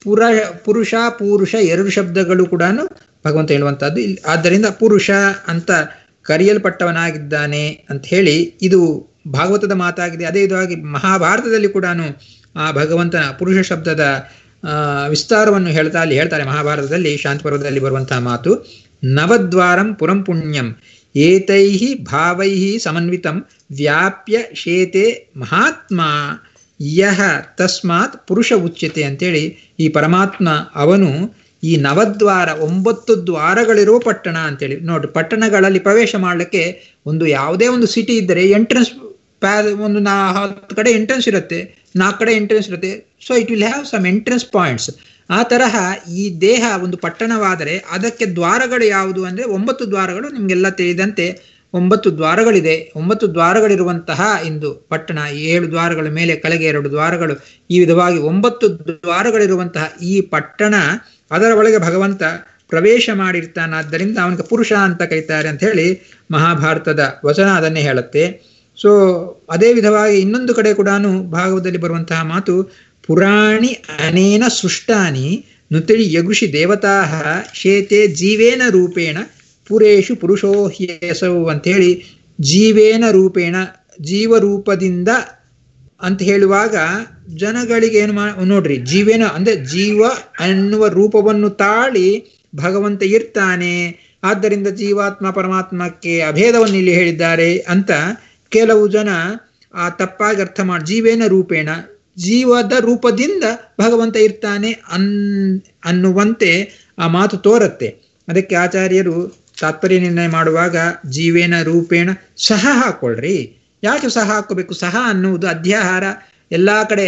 ಪುರ ಪುರುಷ ಪೂರುಷ ಎರಡು ಶಬ್ದಗಳು ಕೂಡ ಭಗವಂತ ಹೇಳುವಂತಹದ್ದು. ಆದ್ದರಿಂದ ಪುರುಷ ಅಂತ ಕರೆಯಲ್ಪಟ್ಟವನಾಗಿದ್ದಾನೆ ಅಂತ ಹೇಳಿ ಇದು ಭಾಗವತದ ಮಾತಾಗಿದೆ. ಅದೇ ವಿಧವಾಗಿ ಮಹಾಭಾರತದಲ್ಲಿ ಕೂಡ ಆ ಭಗವಂತನ ಪುರುಷ ಶಬ್ದದ ವಿಸ್ತಾರವನ್ನು ಹೇಳ್ತಾ ಅಲ್ಲಿ ಹೇಳ್ತಾರೆ. ಮಹಾಭಾರತದಲ್ಲಿ ಶಾಂತಿ ಪರ್ವದಲ್ಲಿ ಬರುವಂತಹ ಮಾತು, ನವದ್ವಾರಂ ಪುರಂ ಪುಣ್ಯಂ ಏತೈಹಿ ಭಾವೈಹಿ ಸಮನ್ವಿತಂ ವ್ಯಾಪ್ಯ ಶೇತೆ ಮಹಾತ್ಮ ಯಹ ತಸ್ಮಾತ್ ಪುರುಷ ಉಚ್ಯತೆ ಅಂತೇಳಿ ಈ ಪರಮಾತ್ಮ ಅವನು ಈ ನವದ್ವಾರ ಒಂಬತ್ತು ದ್ವಾರಗಳಿರುವ ಪಟ್ಟಣ ಅಂತೇಳಿ. ನೋಡ್ರಿ, ಪಟ್ಟಣಗಳಲ್ಲಿ ಪ್ರವೇಶ ಮಾಡಲಿಕ್ಕೆ ಒಂದು ಯಾವುದೇ ಒಂದು ಸಿಟಿ ಇದ್ದರೆ ಎಂಟ್ರೆನ್ಸ್ ಪ್ಯಾ ಒಂದು ನಾ ಹತ್ತು ಕಡೆ ಎಂಟ್ರೆನ್ಸ್ ಇರುತ್ತೆ, ನಾಲ್ಕು ಕಡೆ ಎಂಟ್ರೆನ್ಸ್ ಇರುತ್ತೆ. So it will have some entrance points. ಆ ತರಹ ಈ ದೇಹ ಒಂದು ಪಟ್ಟಣವಾದರೆ ಅದಕ್ಕೆ ದ್ವಾರಗಳು ಯಾವುದು ಅಂದರೆ ಒಂಬತ್ತು ದ್ವಾರಗಳು. ನಿಮಗೆಲ್ಲ ತಿಳಿದಂತೆ ಒಂಬತ್ತು ದ್ವಾರಗಳಿದೆ. ಒಂಬತ್ತು ದ್ವಾರಗಳಿರುವಂತಹ ಇಂದು ಪಟ್ಟಣ, ಏಳು ದ್ವಾರಗಳ ಮೇಲೆ ಕೆಳಗೆ ಎರಡು ದ್ವಾರಗಳು, ಈ ವಿಧವಾಗಿ ಒಂಬತ್ತು ದ್ವಾರಗಳಿರುವಂತಹ ಈ ಪಟ್ಟಣ, ಅದರ ಒಳಗೆ ಭಗವಂತ ಪ್ರವೇಶ ಮಾಡಿರ್ತಾನಾದ್ದರಿಂದ ಅವನಿಗೆ ಪುರುಷ ಅಂತ ಕರೀತಾರೆ ಅಂತ ಹೇಳಿ ಮಹಾಭಾರತದ ವಚನ ಅದನ್ನೇ ಹೇಳುತ್ತೆ. ಸೊ ಅದೇ ವಿಧವಾಗಿ ಇನ್ನೊಂದು ಕಡೆ ಕೂಡ ಭಾಗವತದಲ್ಲಿ ಬರುವಂತಹ ಮಾತು, ಪುರಾಣಿ ಅನೇನ ಸೃಷ್ಟಾನಿ ನುತಳಿ ಯಗುಷಿ ದೇವತಾ ಶೇತೆ ಜೀವೇನ ರೂಪೇಣ ಪುರೇಶು ಪುರುಷೋ ಹ್ಯಸೌ ಅಂಥೇಳಿ, ಜೀವೇನ ರೂಪೇಣ ಜೀವರೂಪದಿಂದ ಅಂತ ಹೇಳುವಾಗ ಜನಗಳಿಗೆ ಏನು ಮಾ ನೋಡ್ರಿ, ಜೀವೇನ ಅಂದ್ರೆ ಜೀವ ಅನ್ನುವ ರೂಪವನ್ನು ತಾಳಿ ಭಗವಂತ ಇರ್ತಾನೆ. ಆದ್ದರಿಂದ ಜೀವಾತ್ಮ ಪರಮಾತ್ಮಕ್ಕೆ ಅಭೇದವನ್ನು ಇಲ್ಲಿ ಹೇಳಿದ್ದಾರೆ ಅಂತ ಕೆಲವು ಜನ ಆ ತಪ್ಪಾಗಿ ಅರ್ಥ ಮಾಡಿ, ಜೀವೇನ ರೂಪೇಣ ಜೀವದ ರೂಪದಿಂದ ಭಗವಂತ ಇರ್ತಾನೆ ಅನ್ ಅನ್ನುವಂತೆ ಆ ಮಾತು ತೋರತ್ತೆ. ಅದಕ್ಕೆ ಆಚಾರ್ಯರು ತಾತ್ಪರ್ಯ ನಿರ್ಣಯ ಮಾಡುವಾಗ ಜೀವೇನ ರೂಪೇಣ ಸಹ ಹಾಕೊಳ್ರಿ. ಯಾಕೆ ಸಹ ಹಾಕೋಬೇಕು? ಸಹ ಅನ್ನುವುದು ಅಧ್ಯಾಹಾರ ಎಲ್ಲ ಕಡೆ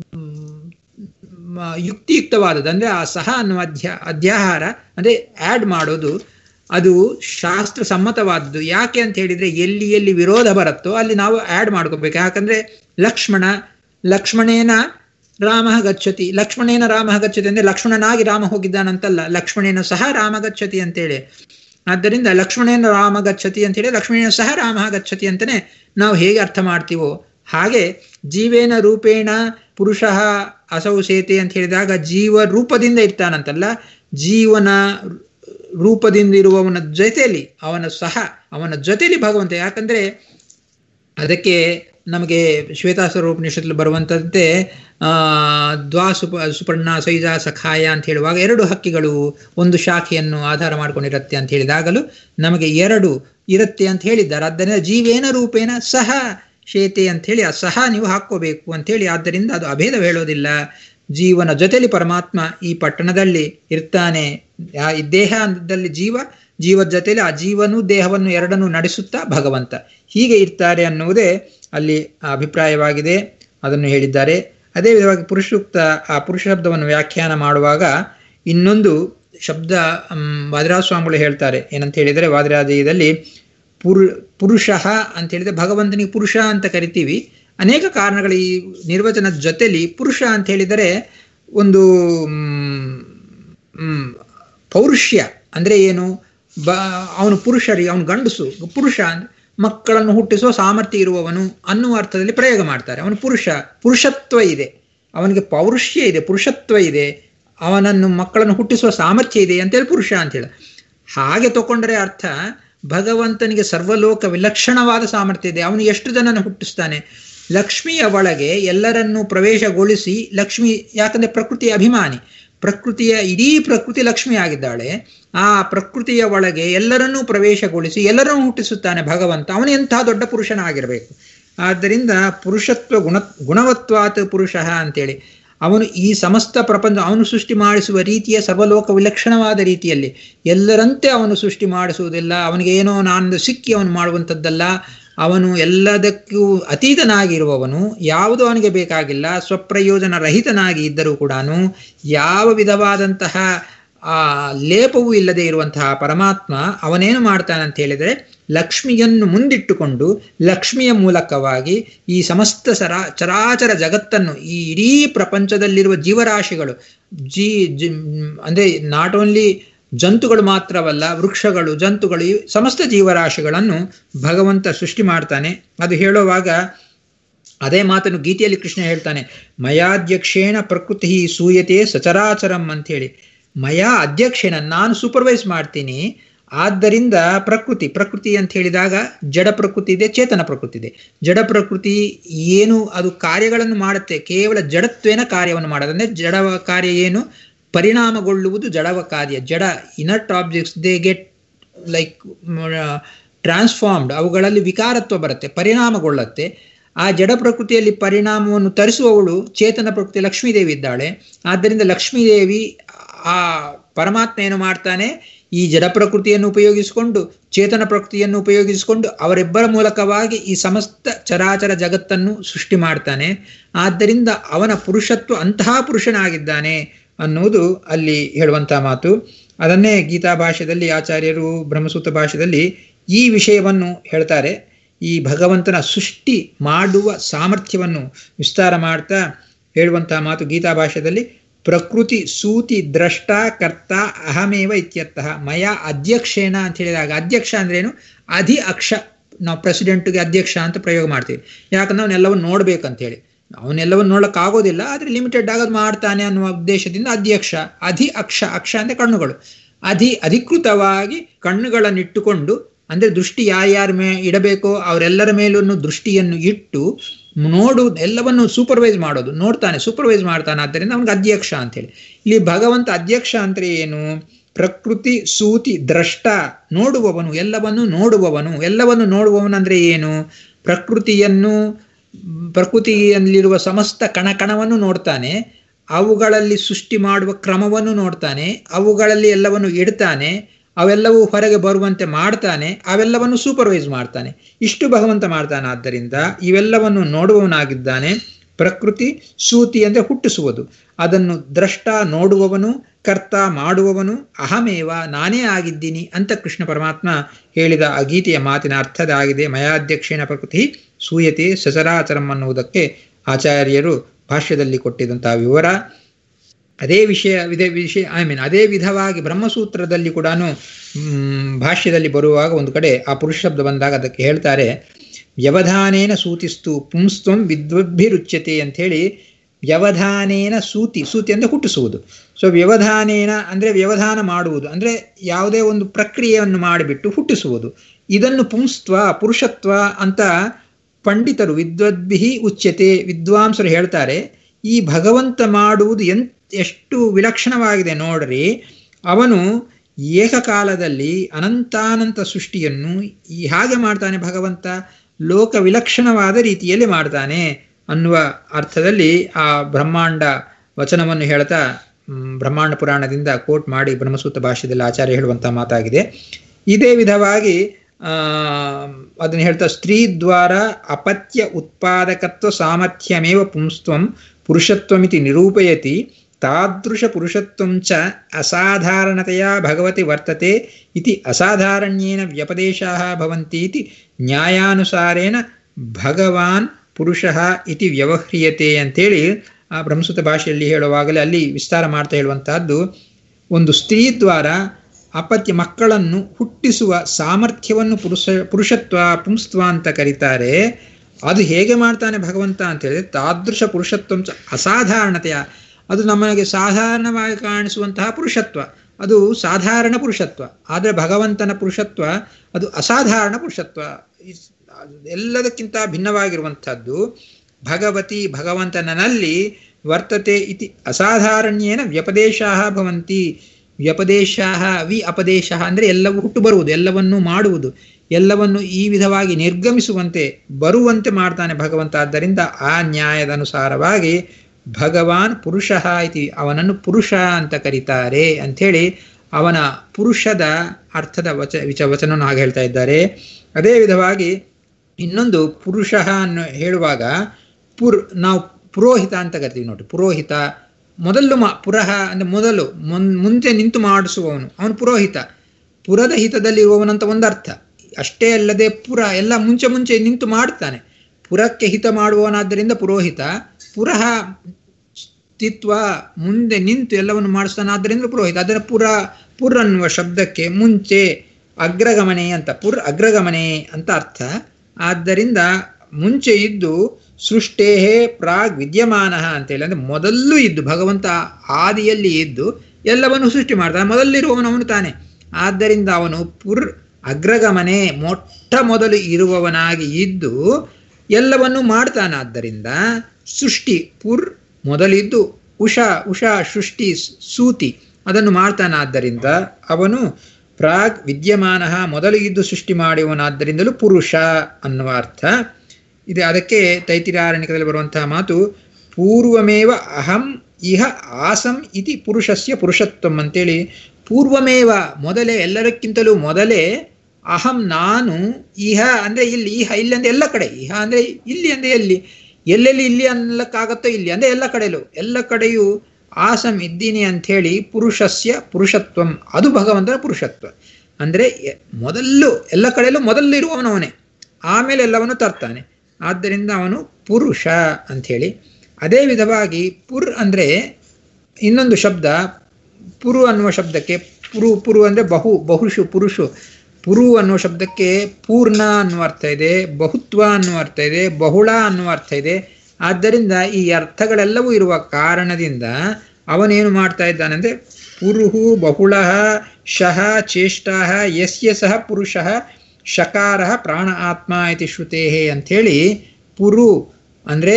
ಯುಕ್ತಿಯುಕ್ತವಾದದ್ದು. ಅಂದ್ರೆ ಆ ಸಹ ಅನ್ನುವ ಅಧ್ಯ ಅಧ್ಯಾಹಾರ ಅಂದ್ರೆ ಆ್ಯಡ್ ಮಾಡೋದು ಅದು ಶಾಸ್ತ್ರ ಸಮ್ಮತವಾದದ್ದು. ಯಾಕೆ ಅಂತ ಹೇಳಿದ್ರೆ ಎಲ್ಲಿ ಎಲ್ಲಿ ವಿರೋಧ ಬರುತ್ತೋ ಅಲ್ಲಿ ನಾವು ಆ್ಯಡ್ ಮಾಡ್ಕೋಬೇಕು. ಯಾಕಂದ್ರೆ ಲಕ್ಷ್ಮಣ ಲಕ್ಷ್ಮಣೇನ ರಾಮ ಗಚ್ಚತಿ, ಲಕ್ಷ್ಮಣೇನ ರಾಮ ಗಚ್ಚತಿ ಅಂದ್ರೆ ಲಕ್ಷ್ಮಣನಾಗಿ ರಾಮ ಹೋಗಿದ್ದಾನಂತಲ್ಲ, ಲಕ್ಷ್ಮಣೇನ ಸಹ ರಾಮ ಗಚ್ಚತಿ ಅಂತೇಳಿ. ಆದ್ದರಿಂದ ಲಕ್ಷ್ಮಣೇನ ರಾಮ ಗಚ್ಚತಿ ಅಂತೇಳಿ ಲಕ್ಷ್ಮಣೇನ ಸಹ ರಾಮ ಗಚ್ಚತಿ ಅಂತಾನೆ ನಾವು ಹೇಗೆ ಅರ್ಥ ಮಾಡ್ತೀವೋ ಹಾಗೆ ಜೀವೇನ ರೂಪೇಣ ಪುರುಷ ಅಸೌ ಸೇತೆ ಅಂತ ಹೇಳಿದಾಗ ಜೀವ ರೂಪದಿಂದ ಇರ್ತಾನಂತಲ್ಲ, ಜೀವನ ರೂಪದಿಂದ ಇರುವವನ ಜೊತೆಯಲ್ಲಿ ಅವನ ಸಹ ಅವನ ಜೊತೆಯಲ್ಲಿ ಭಗವಂತ. ಯಾಕಂದ್ರೆ ಅದಕ್ಕೆ ನಮಗೆ ಶ್ವೇತಾಸುರ ಉಪನಿಷತ್ತಲ್ಲಿ ಬರುವಂತಂತೆ ಆ ದ್ವಾ ಸುಪ ಸುಪರ್ಣ ಸೈಜ ಸಖಾಯ ಅಂತ ಹೇಳುವಾಗ ಎರಡು ಹಕ್ಕಿಗಳು ಒಂದು ಶಾಖೆಯನ್ನು ಆಧಾರ ಮಾಡ್ಕೊಂಡಿರತ್ತೆ ಅಂತ ಹೇಳಿದಾಗಲೂ ನಮಗೆ ಎರಡು ಇರುತ್ತೆ ಅಂತ ಹೇಳಿದ್ದಾರೆ. ಆದ್ದರಿಂದ ಜೀವೇನ ರೂಪೇಣ ಸಹ ಶೇತೆ ಅಂತ ಹೇಳಿ ಆ ಸಹ ನೀವು ಹಾಕೋಬೇಕು ಅಂತ ಹೇಳಿ. ಆದ್ದರಿಂದ ಅದು ಅಭೇದ ಹೇಳೋದಿಲ್ಲ. ಜೀವನ ಜೊತೆಲಿ ಪರಮಾತ್ಮ ಈ ಪಟ್ಟಣದಲ್ಲಿ ಇರ್ತಾನೆ. ಈ ದೇಹದಲ್ಲಿ ಜೀವ, ಜೀವದ ಜೊತೆಲಿ ಆ ಜೀವನು ದೇಹವನ್ನು ಎರಡನ್ನು ನಡೆಸುತ್ತಾ ಭಗವಂತ ಹೀಗೆ ಇರ್ತಾರೆ ಅನ್ನುವುದೇ ಅಲ್ಲಿ ಅಭಿಪ್ರಾಯವಾಗಿದೆ. ಅದನ್ನು ಹೇಳಿದ್ದಾರೆ. ಅದೇ ವಿಧವಾಗಿ ಪುರುಷೋಕ್ತ ಆ ಪುರುಷ ಶಬ್ದವನ್ನು ವ್ಯಾಖ್ಯಾನ ಮಾಡುವಾಗ ಇನ್ನೊಂದು ಶಬ್ದ ವಾದಿರಾಜ ಸ್ವಾಮಿಗಳು ಹೇಳ್ತಾರೆ. ಏನಂತ ಹೇಳಿದರೆ ವಾದಿರಾಜಯದಲ್ಲಿ ಪುರು ಪುರುಷ ಅಂತ ಹೇಳಿದ್ರೆ ಭಗವಂತನಿಗೆ ಪುರುಷ ಅಂತ ಕರಿತೀವಿ. ಅನೇಕ ಕಾರಣಗಳು ಈ ನಿರ್ವಚನದ ಜೊತೆಲಿ ಪುರುಷ ಅಂತ ಹೇಳಿದರೆ ಒಂದು ಹ್ಮ್ ಪೌರುಷ್ಯ ಅಂದ್ರೆ ಏನು, ಬ ಅವನು ಪುರುಷರಿಗೆ ಅವನು ಗಂಡಸು, ಪುರುಷ ಅಂದ್ರೆ ಮಕ್ಕಳನ್ನು ಹುಟ್ಟಿಸುವ ಸಾಮರ್ಥ್ಯ ಇರುವವನು ಅನ್ನುವ ಅರ್ಥದಲ್ಲಿ ಪ್ರಯೋಗ ಮಾಡ್ತಾರೆ. ಅವನು ಪುರುಷ, ಪುರುಷತ್ವ ಇದೆ, ಅವನಿಗೆ ಪೌರುಷ್ಯ ಇದೆ, ಪುರುಷತ್ವ ಇದೆ, ಅವನನ್ನು ಮಕ್ಕಳನ್ನು ಹುಟ್ಟಿಸುವ ಸಾಮರ್ಥ್ಯ ಇದೆ ಅಂತೇಳಿ ಪುರುಷ ಅಂತೇಳಿ. ಹಾಗೆ ತಗೊಂಡ್ರೆ ಅರ್ಥ ಭಗವಂತನಿಗೆ ಸರ್ವಲೋಕ ವಿಲಕ್ಷಣವಾದ ಸಾಮರ್ಥ್ಯ ಇದೆ. ಅವನು ಎಷ್ಟು ಜನನ ಹುಟ್ಟಿಸ್ತಾನೆ. ಲಕ್ಷ್ಮಿಯ ಒಳಗೆ ಎಲ್ಲರನ್ನೂ ಪ್ರವೇಶಗೊಳಿಸಿ, ಲಕ್ಷ್ಮಿ ಯಾಕಂದ್ರೆ ಪ್ರಕೃತಿಯ ಅಭಿಮಾನಿ, ಪ್ರಕೃತಿಯ ಇಡೀ ಪ್ರಕೃತಿ ಲಕ್ಷ್ಮಿ ಆಗಿದ್ದಾಳೆ. ಆ ಪ್ರಕೃತಿಯ ಒಳಗೆ ಎಲ್ಲರನ್ನೂ ಪ್ರವೇಶಗೊಳಿಸಿ ಎಲ್ಲರನ್ನೂ ಹುಟ್ಟಿಸುತ್ತಾನೆ ಭಗವಂತ. ಅವನು ಎಂತಹ ದೊಡ್ಡ ಪುರುಷನಾಗಿರಬೇಕು. ಆದ್ದರಿಂದ ಪುರುಷತ್ವ ಗುಣ ಗುಣವತ್ವಾತ್ ಪುರುಷ ಅಂತೇಳಿ ಅವನು ಈ ಸಮಸ್ತ ಪ್ರಪಂಚ ಅವನು ಸೃಷ್ಟಿ ಮಾಡಿಸುವ ರೀತಿಯ ಸರ್ವಲೋಕ ವಿಲಕ್ಷಣವಾದ ರೀತಿಯಲ್ಲಿ ಎಲ್ಲರಂತೆ ಅವನು ಸೃಷ್ಟಿ ಮಾಡಿಸುವುದಿಲ್ಲ. ಅವನಿಗೆ ಏನೋ ನಾನು ಸಿಕ್ಕಿ ಅವನು ಮಾಡುವಂಥದ್ದಲ್ಲ. ಅವನು ಎಲ್ಲದಕ್ಕೂ ಅತೀತನಾಗಿರುವವನು, ಯಾವುದು ಅವನಿಗೆ ಬೇಕಾಗಿಲ್ಲ, ಸ್ವಪ್ರಯೋಜನ ರಹಿತನಾಗಿ ಇದ್ದರೂ ಕೂಡ ಯಾವ ವಿಧವಾದಂತಹ ಆ ಲೇಪವೂ ಇಲ್ಲದೆ ಇರುವಂತಹ ಪರಮಾತ್ಮ ಅವನೇನು ಮಾಡ್ತಾನೆ ಅಂತ ಹೇಳಿದರೆ ಲಕ್ಷ್ಮಿಯನ್ನು ಮುಂದಿಟ್ಟುಕೊಂಡು ಲಕ್ಷ್ಮಿಯ ಮೂಲಕವಾಗಿ ಈ ಸಮಸ್ತ ಸರಾ ಚರಾಚರ ಜಗತ್ತನ್ನು, ಈ ಇಡೀ ಪ್ರಪಂಚದಲ್ಲಿರುವ ಜೀವರಾಶಿಗಳು, ಜೀ ಜಿ ಅಂದರೆ ನಾಟ್ ಓನ್ಲಿ ಜಂತುಗಳು ಮಾತ್ರವಲ್ಲ, ವೃಕ್ಷಗಳು, ಜಂತುಗಳು, ಈ ಸಮಸ್ತ ಜೀವರಾಶಿಗಳನ್ನು ಭಗವಂತ ಸೃಷ್ಟಿ ಮಾಡ್ತಾನೆ. ಅದು ಹೇಳುವಾಗ ಅದೇ ಮಾತನ್ನು ಗೀತೆಯಲ್ಲಿ ಕೃಷ್ಣ ಹೇಳ್ತಾನೆ, ಮಯಾಧ್ಯಕ್ಷೇಣ ಪ್ರಕೃತಿ ಸೂಯತೆ ಸಚರಾಚರಂ ಅಂಥೇಳಿ. ಮಯಾ ಅಧ್ಯಕ್ಷೇಣ, ನಾನು ಸೂಪರ್ವೈಸ್ ಮಾಡ್ತೀನಿ, ಆದ್ದರಿಂದ ಪ್ರಕೃತಿ ಪ್ರಕೃತಿ ಅಂತ ಹೇಳಿದಾಗ ಜಡ ಪ್ರಕೃತಿ ಇದೆ, ಚೇತನ ಪ್ರಕೃತಿ ಇದೆ. ಜಡ ಪ್ರಕೃತಿ ಏನು, ಅದು ಕಾರ್ಯಗಳನ್ನು ಮಾಡುತ್ತೆ, ಕೇವಲ ಜಡತ್ವೇನ ಕಾರ್ಯವನ್ನು ಮಾಡೋದು. ಅಂದರೆ ಜಡವ ಕಾರ್ಯ ಏನು, ಪರಿಣಾಮಗೊಳ್ಳುವುದು ಜಡವ ಕಾರ್ಯ. ಜಡ inert objects they get like transformed, ಅವುಗಳಲ್ಲಿ ವಿಕಾರತ್ವ ಬರುತ್ತೆ, ಪರಿಣಾಮಗೊಳ್ಳುತ್ತೆ. ಆ ಜಡ ಪ್ರಕೃತಿಯಲ್ಲಿ ಪರಿಣಾಮವನ್ನು ತರಿಸುವವಳು ಚೇತನ ಪ್ರಕೃತಿ ಲಕ್ಷ್ಮೀದೇವಿ ಇದ್ದಾಳೆ. ಆದ್ದರಿಂದ ಲಕ್ಷ್ಮೀದೇವಿ ಆ ಪರಮಾತ್ಮ ಏನು ಮಾಡ್ತಾನೆ, ಈ ಜಡ ಪ್ರಕೃತಿಯನ್ನು ಉಪಯೋಗಿಸಿಕೊಂಡು ಚೇತನ ಪ್ರಕೃತಿಯನ್ನು ಉಪಯೋಗಿಸಿಕೊಂಡು ಅವರಿಬ್ಬರ ಮೂಲಕವಾಗಿ ಈ ಸಮಸ್ತ ಚರಾಚರ ಜಗತ್ತನ್ನು ಸೃಷ್ಟಿ ಮಾಡ್ತಾನೆ. ಆದ್ದರಿಂದ ಅವನ ಪುರುಷತ್ವ ಅಂತಹ ಪುರುಷನಾಗಿದ್ದಾನೆ ಅನ್ನುವುದು ಅಲ್ಲಿ ಹೇಳುವಂತಹ ಮಾತು. ಅದನ್ನೇ ಗೀತಾ ಭಾಷ್ಯದಲ್ಲಿ ಆಚಾರ್ಯರು ಬ್ರಹ್ಮಸೂತ್ರ ಭಾಷ್ಯದಲ್ಲಿ ಈ ವಿಷಯವನ್ನು ಹೇಳ್ತಾರೆ. ಈ ಭಗವಂತನ ಸೃಷ್ಟಿ ಮಾಡುವ ಸಾಮರ್ಥ್ಯವನ್ನು ವಿಸ್ತಾರ ಮಾಡ್ತಾ ಹೇಳುವಂತಹ ಮಾತು ಗೀತಾ ಭಾಷ್ಯದಲ್ಲಿ, ಪ್ರಕೃತಿ ಸೂತಿ ದ್ರಷ್ಟ ಕರ್ತ ಅಹಮೇವ ಇತ್ಯರ್ಥಃ ಮಯ ಅಧ್ಯಕ್ಷೇಣ ಅಂತ ಹೇಳಿದಾಗ, ಅಧ್ಯಕ್ಷ ಅಂದ್ರೇನು, ಅಧಿ ಅಕ್ಷ. ನಾವು ಪ್ರೆಸಿಡೆಂಟ್ಗೆ ಅಧ್ಯಕ್ಷ ಅಂತ ಪ್ರಯೋಗ ಮಾಡ್ತೀವಿ, ಯಾಕಂದ್ರೆ ಅವನ್ನೆಲ್ಲವನ್ನು ನೋಡ್ಬೇಕಂತೇಳಿ. ಅವನ್ನೆಲ್ಲವನ್ನು ನೋಡೋಕ್ಕಾಗೋದಿಲ್ಲ, ಆದರೆ ಲಿಮಿಟೆಡ್ ಆಗೋದು ಮಾಡ್ತಾನೆ ಅನ್ನುವ ಉದ್ದೇಶದಿಂದ ಅಧ್ಯಕ್ಷ. ಅಧಿ ಅಕ್ಷ, ಅಕ್ಷ ಅಂದರೆ ಕಣ್ಣುಗಳು. ಅಧಿ ಅಧಿಕೃತವಾಗಿ ಕಣ್ಣುಗಳನ್ನಿಟ್ಟುಕೊಂಡು, ಅಂದರೆ ದೃಷ್ಟಿ ಯಾರ್ಯಾರ ಮೇ ಇಡಬೇಕೋ ಅವರೆಲ್ಲರ ಮೇಲೂ ದೃಷ್ಟಿಯನ್ನು ಇಟ್ಟು ನೋಡು, ಎಲ್ಲವನ್ನು ಸೂಪರ್ವೈಸ್ ಮಾಡೋದು, ನೋಡ್ತಾನೆ, ಸೂಪರ್ವೈಸ್ ಮಾಡ್ತಾನೆ. ಆದ್ದರಿಂದ ಅವನಿಗೆ ಅಧ್ಯಕ್ಷ ಅಂತೇಳಿ. ಇಲ್ಲಿ ಭಗವಂತ ಅಧ್ಯಕ್ಷ ಅಂದರೆ ಏನು, ಪ್ರಕೃತಿ ಸೂತಿ ದ್ರಷ್ಟ, ನೋಡುವವನು, ಎಲ್ಲವನ್ನು ನೋಡುವವನು. ಎಲ್ಲವನ್ನು ನೋಡುವವನು ಅಂದರೆ ಏನು, ಪ್ರಕೃತಿಯನ್ನು, ಪ್ರಕೃತಿಯಲ್ಲಿರುವ ಸಮಸ್ತ ಕಣಕಣವನ್ನು ನೋಡ್ತಾನೆ, ಅವುಗಳಲ್ಲಿ ಸೃಷ್ಟಿ ಮಾಡುವ ಕ್ರಮವನ್ನು ನೋಡ್ತಾನೆ, ಅವುಗಳಲ್ಲಿ ಎಲ್ಲವನ್ನು ಇಡ್ತಾನೆ, ಅವೆಲ್ಲವೂ ಹೊರಗೆ ಬರುವಂತೆ ಮಾಡ್ತಾನೆ, ಅವೆಲ್ಲವನ್ನು ಸೂಪರ್ವೈಸ್ ಮಾಡ್ತಾನೆ. ಇಷ್ಟು ಭಗವಂತ ಮಾಡ್ತಾನೆ. ಆದ್ದರಿಂದ ಇವೆಲ್ಲವನ್ನು ನೋಡುವವನಾಗಿದ್ದಾನೆ. ಪ್ರಕೃತಿ ಸೂತಿ ಅಂದರೆ ಹುಟ್ಟಿಸುವುದು, ಅದನ್ನು ದ್ರಷ್ಟ ನೋಡುವವನು, ಕರ್ತ ಮಾಡುವವನು, ಅಹಮೇವ ನಾನೇ ಆಗಿದ್ದೀನಿ ಅಂತ ಕೃಷ್ಣ ಪರಮಾತ್ಮ ಹೇಳಿದ ಆ ಗೀತೆಯ ಮಾತಿನ ಅರ್ಥದಾಗಿದೆ. ಮಯಾಧ್ಯಕ್ಷೇಣ ಪ್ರಕೃತಿ ಸೂಯತೆ ಸಚರಾಚರಂ ಅನ್ನುವುದಕ್ಕೆ ಆಚಾರ್ಯರು ಭಾಷ್ಯದಲ್ಲಿ ಕೊಟ್ಟಿದ್ದಂತಹ ವಿವರ. ಅದೇ ವಿಷಯ ಇದೇ ವಿಷಯ ಐ ಮೀನ್ ಅದೇ ವಿಧವಾಗಿ ಬ್ರಹ್ಮಸೂತ್ರದಲ್ಲಿ ಕೂಡ ಭಾಷ್ಯದಲ್ಲಿ ಬರುವಾಗ ಒಂದು ಕಡೆ ಆ ಪುರುಷ ಶಬ್ದ ಬಂದಾಗ ಅದಕ್ಕೆ ಹೇಳ್ತಾರೆ, ವ್ಯವಧಾನೇನ ಸೂತಿಸ್ತು ಪುಂಸ್ತ್ವಂ ವಿದ್ವದ್ಭಿರುಚ್ಯತೆ ಅಂಥೇಳಿ. ವ್ಯವಧಾನೇನ ಸೂತಿ, ಸೂತಿ ಅಂದರೆ ಹುಟ್ಟಿಸುವುದು. ಸೊ ವ್ಯವಧಾನೇನ ಅಂದರೆ ವ್ಯವಧಾನ ಮಾಡುವುದು, ಅಂದರೆ ಯಾವುದೇ ಒಂದು ಪ್ರಕ್ರಿಯೆಯನ್ನು ಮಾಡಿಬಿಟ್ಟು ಹುಟ್ಟಿಸುವುದು. ಇದನ್ನು ಪುಂಸ್ತ್ವ, ಪುರುಷತ್ವ ಅಂತ ಪಂಡಿತರು ವಿದ್ವದ್ಭಿ ಉಚ್ಯತೆ, ವಿದ್ವಾಂಸರು ಹೇಳ್ತಾರೆ. ಈ ಭಗವಂತ ಮಾಡುವುದು ಎಂತ ಎಷ್ಟು ವಿಲಕ್ಷಣವಾಗಿದೆ ನೋಡ್ರಿ. ಅವನು ಏಕಕಾಲದಲ್ಲಿ ಅನಂತಾನಂತ ಸೃಷ್ಟಿಯನ್ನು ಈ ಹಾಗೆ ಮಾಡ್ತಾನೆ ಭಗವಂತ, ಲೋಕ ವಿಲಕ್ಷಣವಾದ ರೀತಿಯಲ್ಲಿ ಮಾಡ್ತಾನೆ ಅನ್ನುವ ಅರ್ಥದಲ್ಲಿ ಆ ಬ್ರಹ್ಮಾಂಡ ವಚನವನ್ನು ಹೇಳ್ತಾ ಬ್ರಹ್ಮಾಂಡ ಪುರಾಣದಿಂದ ಕೋಟ್ ಮಾಡಿ ಬ್ರಹ್ಮಸೂತ್ರ ಭಾಷ್ಯದಲ್ಲಿ ಆಚಾರ್ಯ ಹೇಳುವಂತಹ ಮಾತಾಗಿದೆ. ಇದೇ ವಿಧವಾಗಿ ಆ ಅದನ್ನು ಹೇಳ್ತಾ, ಸ್ತ್ರೀ ದ್ವಾರ ಅಪತ್ಯ ಉತ್ಪಾದಕತ್ವ ಸಾಮರ್ಥ್ಯಮೇವ ಪುಂಸ್ತ್ವಂ ಪುರುಷತ್ವಮಿತಿ ನಿರೂಪಯತಿ. ತಾದೃಶ ಪುರುಷತ್ವಂ ಚ ಅಸಾಧಾರಣತೆಯ ಭಗವತಿ ವರ್ತತೆ ಇತಿ ಅಸಾಧಾರಣ್ಯೇನ ವ್ಯಪದೇಶಾಃ ಭವಂತಿ ಇತಿ ನ್ಯಾಯಾನುಸಾರೇಣ ಭಗವಾನ್ ಪುರುಷಃ ಇತಿ ವ್ಯವಹ್ರಿಯತೆ ಅಂತೇಳಿ ಆ ಬ್ರಹ್ಮಸೂತ್ರ ಭಾಷೆಯಲ್ಲಿ ಹೇಳುವಾಗಲೇ ಅಲ್ಲಿ ವಿಸ್ತಾರ ಮಾಡ್ತಾ ಹೇಳುವಂತಹದ್ದು, ಒಂದು ಸ್ತ್ರೀ ದ್ವಾರ ಅಪತ್ಯ ಮಕ್ಕಳನ್ನು ಹುಟ್ಟಿಸುವ ಸಾಮರ್ಥ್ಯವನ್ನು ಪುರುಷ ಪುರುಷತ್ವ ಪುಂಸ್ತ್ವ ಅಂತ ಕರೀತಾರೆ. ಅದು ಹೇಗೆ ಮಾಡ್ತಾನೆ ಭಗವಂತ ಅಂತ ಹೇಳಿದ್ರೆ, ತಾದೃಶ ಪುರುಷತ್ವ ಅಸಾಧಾರಣತೆಯ, ಅದು ನಮಗೆ ಸಾಧಾರಣವಾಗಿ ಕಾಣಿಸುವಂತಹ ಪುರುಷತ್ವ, ಅದು ಸಾಧಾರಣ ಪುರುಷತ್ವ. ಆದರೆ ಭಗವಂತನ ಪುರುಷತ್ವ ಅದು ಅಸಾಧಾರಣ ಪುರುಷತ್ವ, ಎಲ್ಲದಕ್ಕಿಂತ ಭಿನ್ನವಾಗಿರುವಂಥದ್ದು. ಭಗವತಿ ಭಗವಂತನಲ್ಲಿ ವರ್ತತೆ ಇತಿ ಅಸಾಧಾರಣ್ಯೇನ ವ್ಯಪದೇಶಾಃ ಭವಂತಿ. ವ್ಯಪದೇಶಾಃ ವಿ ಅಪದೇಶಃ ಅಂದರೆ ಎಲ್ಲವೂ ಹುಟ್ಟು ಬರುವುದು, ಎಲ್ಲವನ್ನೂ ಮಾಡುವುದು, ಎಲ್ಲವನ್ನು ಈ ವಿಧವಾಗಿ ನಿರ್ಗಮಿಸುವಂತೆ ಬರುವಂತೆ ಮಾಡ್ತಾನೆ ಭಗವಂತ. ಆದ್ದರಿಂದ ಆ ನ್ಯಾಯದ ಅನುಸಾರವಾಗಿ ಭಗವಾನ್ ಪುರುಷಃ ಇತಿ, ಅವನನ್ನು ಪುರುಷ ಅಂತ ಕರೀತಾರೆ ಅಂಥೇಳಿ ಅವನ ಪುರುಷದ ಅರ್ಥದ ವಚ ವಿಚ ವಚನವನ್ನು ಹಾಗೆ ಹೇಳ್ತಾ ಇದ್ದಾರೆ. ಅದೇ ವಿಧವಾಗಿ ಇನ್ನೊಂದು ಪುರುಷ ಅನ್ನು ಹೇಳುವಾಗ ಪುರ್ ನಾವು ಪುರೋಹಿತ ಅಂತ ಕರಿತೀವಿ ನೋಡಿ. ಪುರೋಹಿತ ಮೊದಲು ಮಾ ಪುರಹ ಅಂದರೆ ಮೊದಲು ಮುಂಚೆ ನಿಂತು ಮಾಡಿಸುವವನು ಅವನು ಪುರೋಹಿತ. ಪುರದ ಹಿತದಲ್ಲಿ ಇರುವವನಂತ ಒಂದು ಅರ್ಥ. ಅಷ್ಟೇ ಅಲ್ಲದೆ ಪುರ ಎಲ್ಲ ಮುಂಚೆ ಮುಂಚೆ ನಿಂತು ಮಾಡ್ತಾನೆ. ಪುರಕ್ಕೆ ಹಿತ ಮಾಡುವವನಾದ್ದರಿಂದ ಪುರೋಹಿತ. ಪುರಹ ಸ್ಥಿತ್ವ ಮುಂದೆ ನಿಂತು ಎಲ್ಲವನ್ನು ಮಾಡಿಸ್ತಾನೆ, ಆದ್ದರಿಂದ ಪುರೋಹಿತ. ಅದರ ಪುರ ಪುರ್ ಅನ್ನುವ ಶಬ್ದಕ್ಕೆ ಮುಂಚೆ ಅಗ್ರಗಮನೆ ಅಂತ, ಪುರ್ ಅಗ್ರಗಮನೆ ಅಂತ ಅರ್ಥ. ಆದ್ದರಿಂದ ಮುಂಚೆ ಇದ್ದು ಸೃಷ್ಟೇಹೇ ಪ್ರಾಗ್ ವಿದ್ಯಮಾನ ಅಂತೇಳಿ, ಅಂದರೆ ಮೊದಲು ಇದ್ದು ಭಗವಂತ ಆದಿಯಲ್ಲಿ ಇದ್ದು ಎಲ್ಲವನ್ನು ಸೃಷ್ಟಿ ಮಾಡ್ತಾನೆ, ಮೊದಲಿರುವವನು ಅವನು ತಾನೆ. ಆದ್ದರಿಂದ ಅವನು ಪುರ್ ಅಗ್ರಗಮನೆ ಮೊಟ್ಟ ಮೊದಲು ಇರುವವನಾಗಿ ಇದ್ದು ಎಲ್ಲವನ್ನು ಮಾಡ್ತಾನಾದ್ದರಿಂದ ಸೃಷ್ಟಿ ಪುರ್ ಮೊದಲಿದ್ದು ಉಷಾ ಉಷಾ ಸೃಷ್ಟಿ ಸೂತಿ ಅದನ್ನು ಮಾಡ್ತಾನಾದ್ದರಿಂದ ಅವನು ಪ್ರಾಗ್ ವಿದ್ಯಮಾನ ಮೊದಲು ಇದ್ದು ಸೃಷ್ಟಿ ಮಾಡುವನಾದ್ದರಿಂದಲೂ ಪುರುಷ ಅನ್ನುವ ಅರ್ಥ ಇದೆ. ಅದಕ್ಕೆ ತೈತಿರಾರಣ್ಯಕದಲ್ಲಿ ಬರುವಂತಹ ಮಾತು ಪೂರ್ವಮೇವ ಅಹಂ ಇಹ ಆಸಂ ಇತಿ ಪುರುಷಸ್ಯ ಪುರುಷತ್ವಂ ಅಂತೇಳಿ, ಪೂರ್ವಮೇವ ಮೊದಲೇ, ಎಲ್ಲರಕ್ಕಿಂತಲೂ ಮೊದಲೇ, ಅಹಂ ನಾನು, ಇಹ ಅಂದರೆ ಇಲ್ಲಿ, ಇಹ ಇಲ್ಲಿ ಅಂದರೆ ಎಲ್ಲ ಕಡೆ, ಇಹ ಅಂದರೆ ಇಲ್ಲಿ ಅಂದರೆ ಎಲ್ಲಿ, ಎಲ್ಲೆಲ್ಲಿ ಇಲ್ಲಿ ಅನ್ನಲಕ್ಕಾಗತ್ತೋ ಇಲ್ಲಿ ಅಂದರೆ ಎಲ್ಲ ಕಡೆಯಲ್ಲೂ, ಎಲ್ಲ ಕಡೆಯೂ ಆಸಂ ಇದ್ದೀನಿ ಅಂಥೇಳಿ ಪುರುಷಸ್ಯ ಪುರುಷತ್ವಂ, ಅದು ಭಗವಂತನ ಪುರುಷತ್ವ. ಅಂದರೆ ಮೊದಲು ಎಲ್ಲ ಕಡೆಯಲ್ಲೂ ಮೊದಲಿರುವವನವನೇ, ಆಮೇಲೆ ಎಲ್ಲವನ್ನು ತರ್ತಾನೆ, ಆದ್ದರಿಂದ ಅವನು ಪುರುಷ ಅಂಥೇಳಿ. ಅದೇ ವಿಧವಾಗಿ ಪುರ್ ಅಂದರೆ ಇನ್ನೊಂದು ಶಬ್ದ, ಪುರು ಅನ್ನುವ ಶಬ್ದಕ್ಕೆ ಪುರು ಪುರು ಅಂದರೆ ಬಹು ಬಹುಶು ಪುರುಷು, ಪುರು ಅನ್ನುವ ಶಬ್ದಕ್ಕೆ ಪೂರ್ಣ ಅನ್ನುವ ಅರ್ಥ ಇದೆ, ಬಹುತ್ವ ಅನ್ನುವ ಅರ್ಥ ಇದೆ, ಬಹುಳ ಅನ್ನುವ ಅರ್ಥ ಇದೆ. ಆದ್ದರಿಂದ ಈ ಅರ್ಥಗಳೆಲ್ಲವೂ ಇರುವ ಕಾರಣದಿಂದ ಅವನೇನು ಮಾಡ್ತಾ ಇದ್ದಾನೆಂದರೆ ಪುರುಹು ಬಹುಳ ಶಃ ಚೇಷ್ಟಾ ಯಸ್ಯ ಸಹ ಪುರುಷ ಶಕಾರ ಪ್ರಾಣ ಆತ್ಮ ಇತಿ ಶ್ರುತೇಹೇ ಅಂಥೇಳಿ, ಪುರು ಅಂದರೆ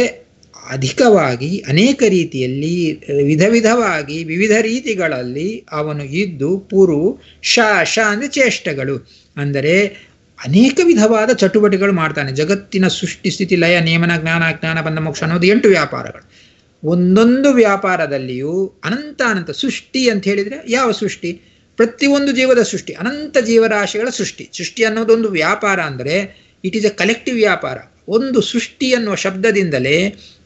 ಅಧಿಕವಾಗಿ ಅನೇಕ ರೀತಿಯಲ್ಲಿ ವಿಧ ವಿಧವಾಗಿ ವಿವಿಧ ರೀತಿಗಳಲ್ಲಿ ಅವನು ಇದ್ದು, ಪುರು ಶ ಶ ಅಂದರೆ ಚೇಷ್ಟೆಗಳು, ಅಂದರೆ ಅನೇಕ ವಿಧವಾದ ಚಟುವಟಿಕೆಗಳು ಮಾಡ್ತಾನೆ. ಜಗತ್ತಿನ ಸೃಷ್ಟಿ ಸ್ಥಿತಿ ಲಯ ನೇಮನ ಜ್ಞಾನ ಅಜ್ಞಾನ ಬಂಧ ಮೋಕ್ಷ ಅನ್ನೋದು ಎಂಟು ವ್ಯಾಪಾರಗಳು. ಒಂದೊಂದು ವ್ಯಾಪಾರದಲ್ಲಿಯೂ ಅನಂತ ಅನಂತ ಸೃಷ್ಟಿ ಅಂತ ಹೇಳಿದರೆ ಯಾವ ಸೃಷ್ಟಿ? ಪ್ರತಿಯೊಂದು ಜೀವದ ಸೃಷ್ಟಿ, ಅನಂತ ಜೀವರಾಶಿಗಳ ಸೃಷ್ಟಿ. ಸೃಷ್ಟಿ ಅನ್ನೋದೊಂದು ವ್ಯಾಪಾರ ಅಂದರೆ ಇಟ್ ಈಸ್ ಎ ಕಲೆಕ್ಟಿವ್ ವ್ಯಾಪಾರ. ಒಂದು ಸೃಷ್ಟಿ ಅನ್ನುವ ಶಬ್ದದಿಂದಲೇ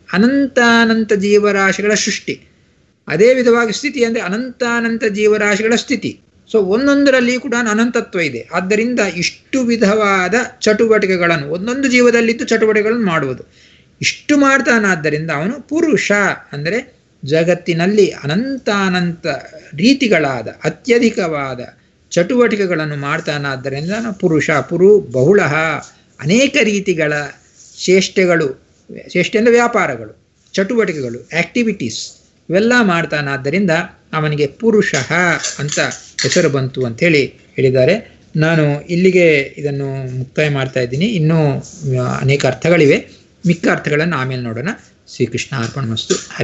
ಅನಂತಾನಂತ ಜೀವರಾಶಿಗಳ ಸೃಷ್ಟಿ. ಅದೇ ವಿಧವಾಗಿ ಸ್ಥಿತಿ ಅಂದರೆ ಅನಂತಾನಂತ ಜೀವರಾಶಿಗಳ ಸ್ಥಿತಿ. ಸೊ ಒಂದೊಂದರಲ್ಲಿ ಕೂಡ ಅನಂತತ್ವ ಇದೆ. ಆದ್ದರಿಂದ ಇಷ್ಟು ವಿಧವಾದ ಚಟುವಟಿಕೆಗಳನ್ನು ಒಂದೊಂದು ಜೀವದಲ್ಲಿದ್ದು ಚಟುವಟಿಕೆಗಳನ್ನು ಮಾಡುವುದು, ಇಷ್ಟು ಮಾಡ್ತಾನಾದ್ದರಿಂದ ಅವನು ಪುರುಷ. ಅಂದರೆ ಜಗತ್ತಿನಲ್ಲಿ ಅನಂತಾನಂತ ರೀತಿಗಳಾದ ಅತ್ಯಧಿಕವಾದ ಚಟುವಟಿಕೆಗಳನ್ನು ಮಾಡ್ತಾನಾದ್ದರಿಂದ ಪುರುಷ. ಪುರು ಬಹುಳ ಅನೇಕ ರೀತಿಗಳ ಚೇಷ್ಟೆಗಳು, ಚೇಷ್ಟೆ ಅಂದರೆ ವ್ಯಾಪಾರಗಳು, ಚಟುವಟಿಕೆಗಳು, ಆಕ್ಟಿವಿಟೀಸ್ ಇವೆಲ್ಲ ಮಾಡ್ತಾನಾದ್ದರಿಂದ ಅವನಿಗೆ ಪುರುಷ ಅಂತ ಹೆಸರು ಬಂತು ಅಂಥೇಳಿ ಹೇಳಿದ್ದಾರೆ. ನಾನು ಇಲ್ಲಿಗೆ ಇದನ್ನು ಮುಕ್ತಾಯ ಮಾಡ್ತಾ ಇದ್ದೀನಿ. ಇನ್ನೂ ಅನೇಕ ಅರ್ಥಗಳಿವೆ, ಮಿಕ್ಕ ಅರ್ಥಗಳನ್ನು ಆಮೇಲೆ ನೋಡೋಣ. ಶ್ರೀಕೃಷ್ಣ ಅರ್ಪಣಮಸ್ತು.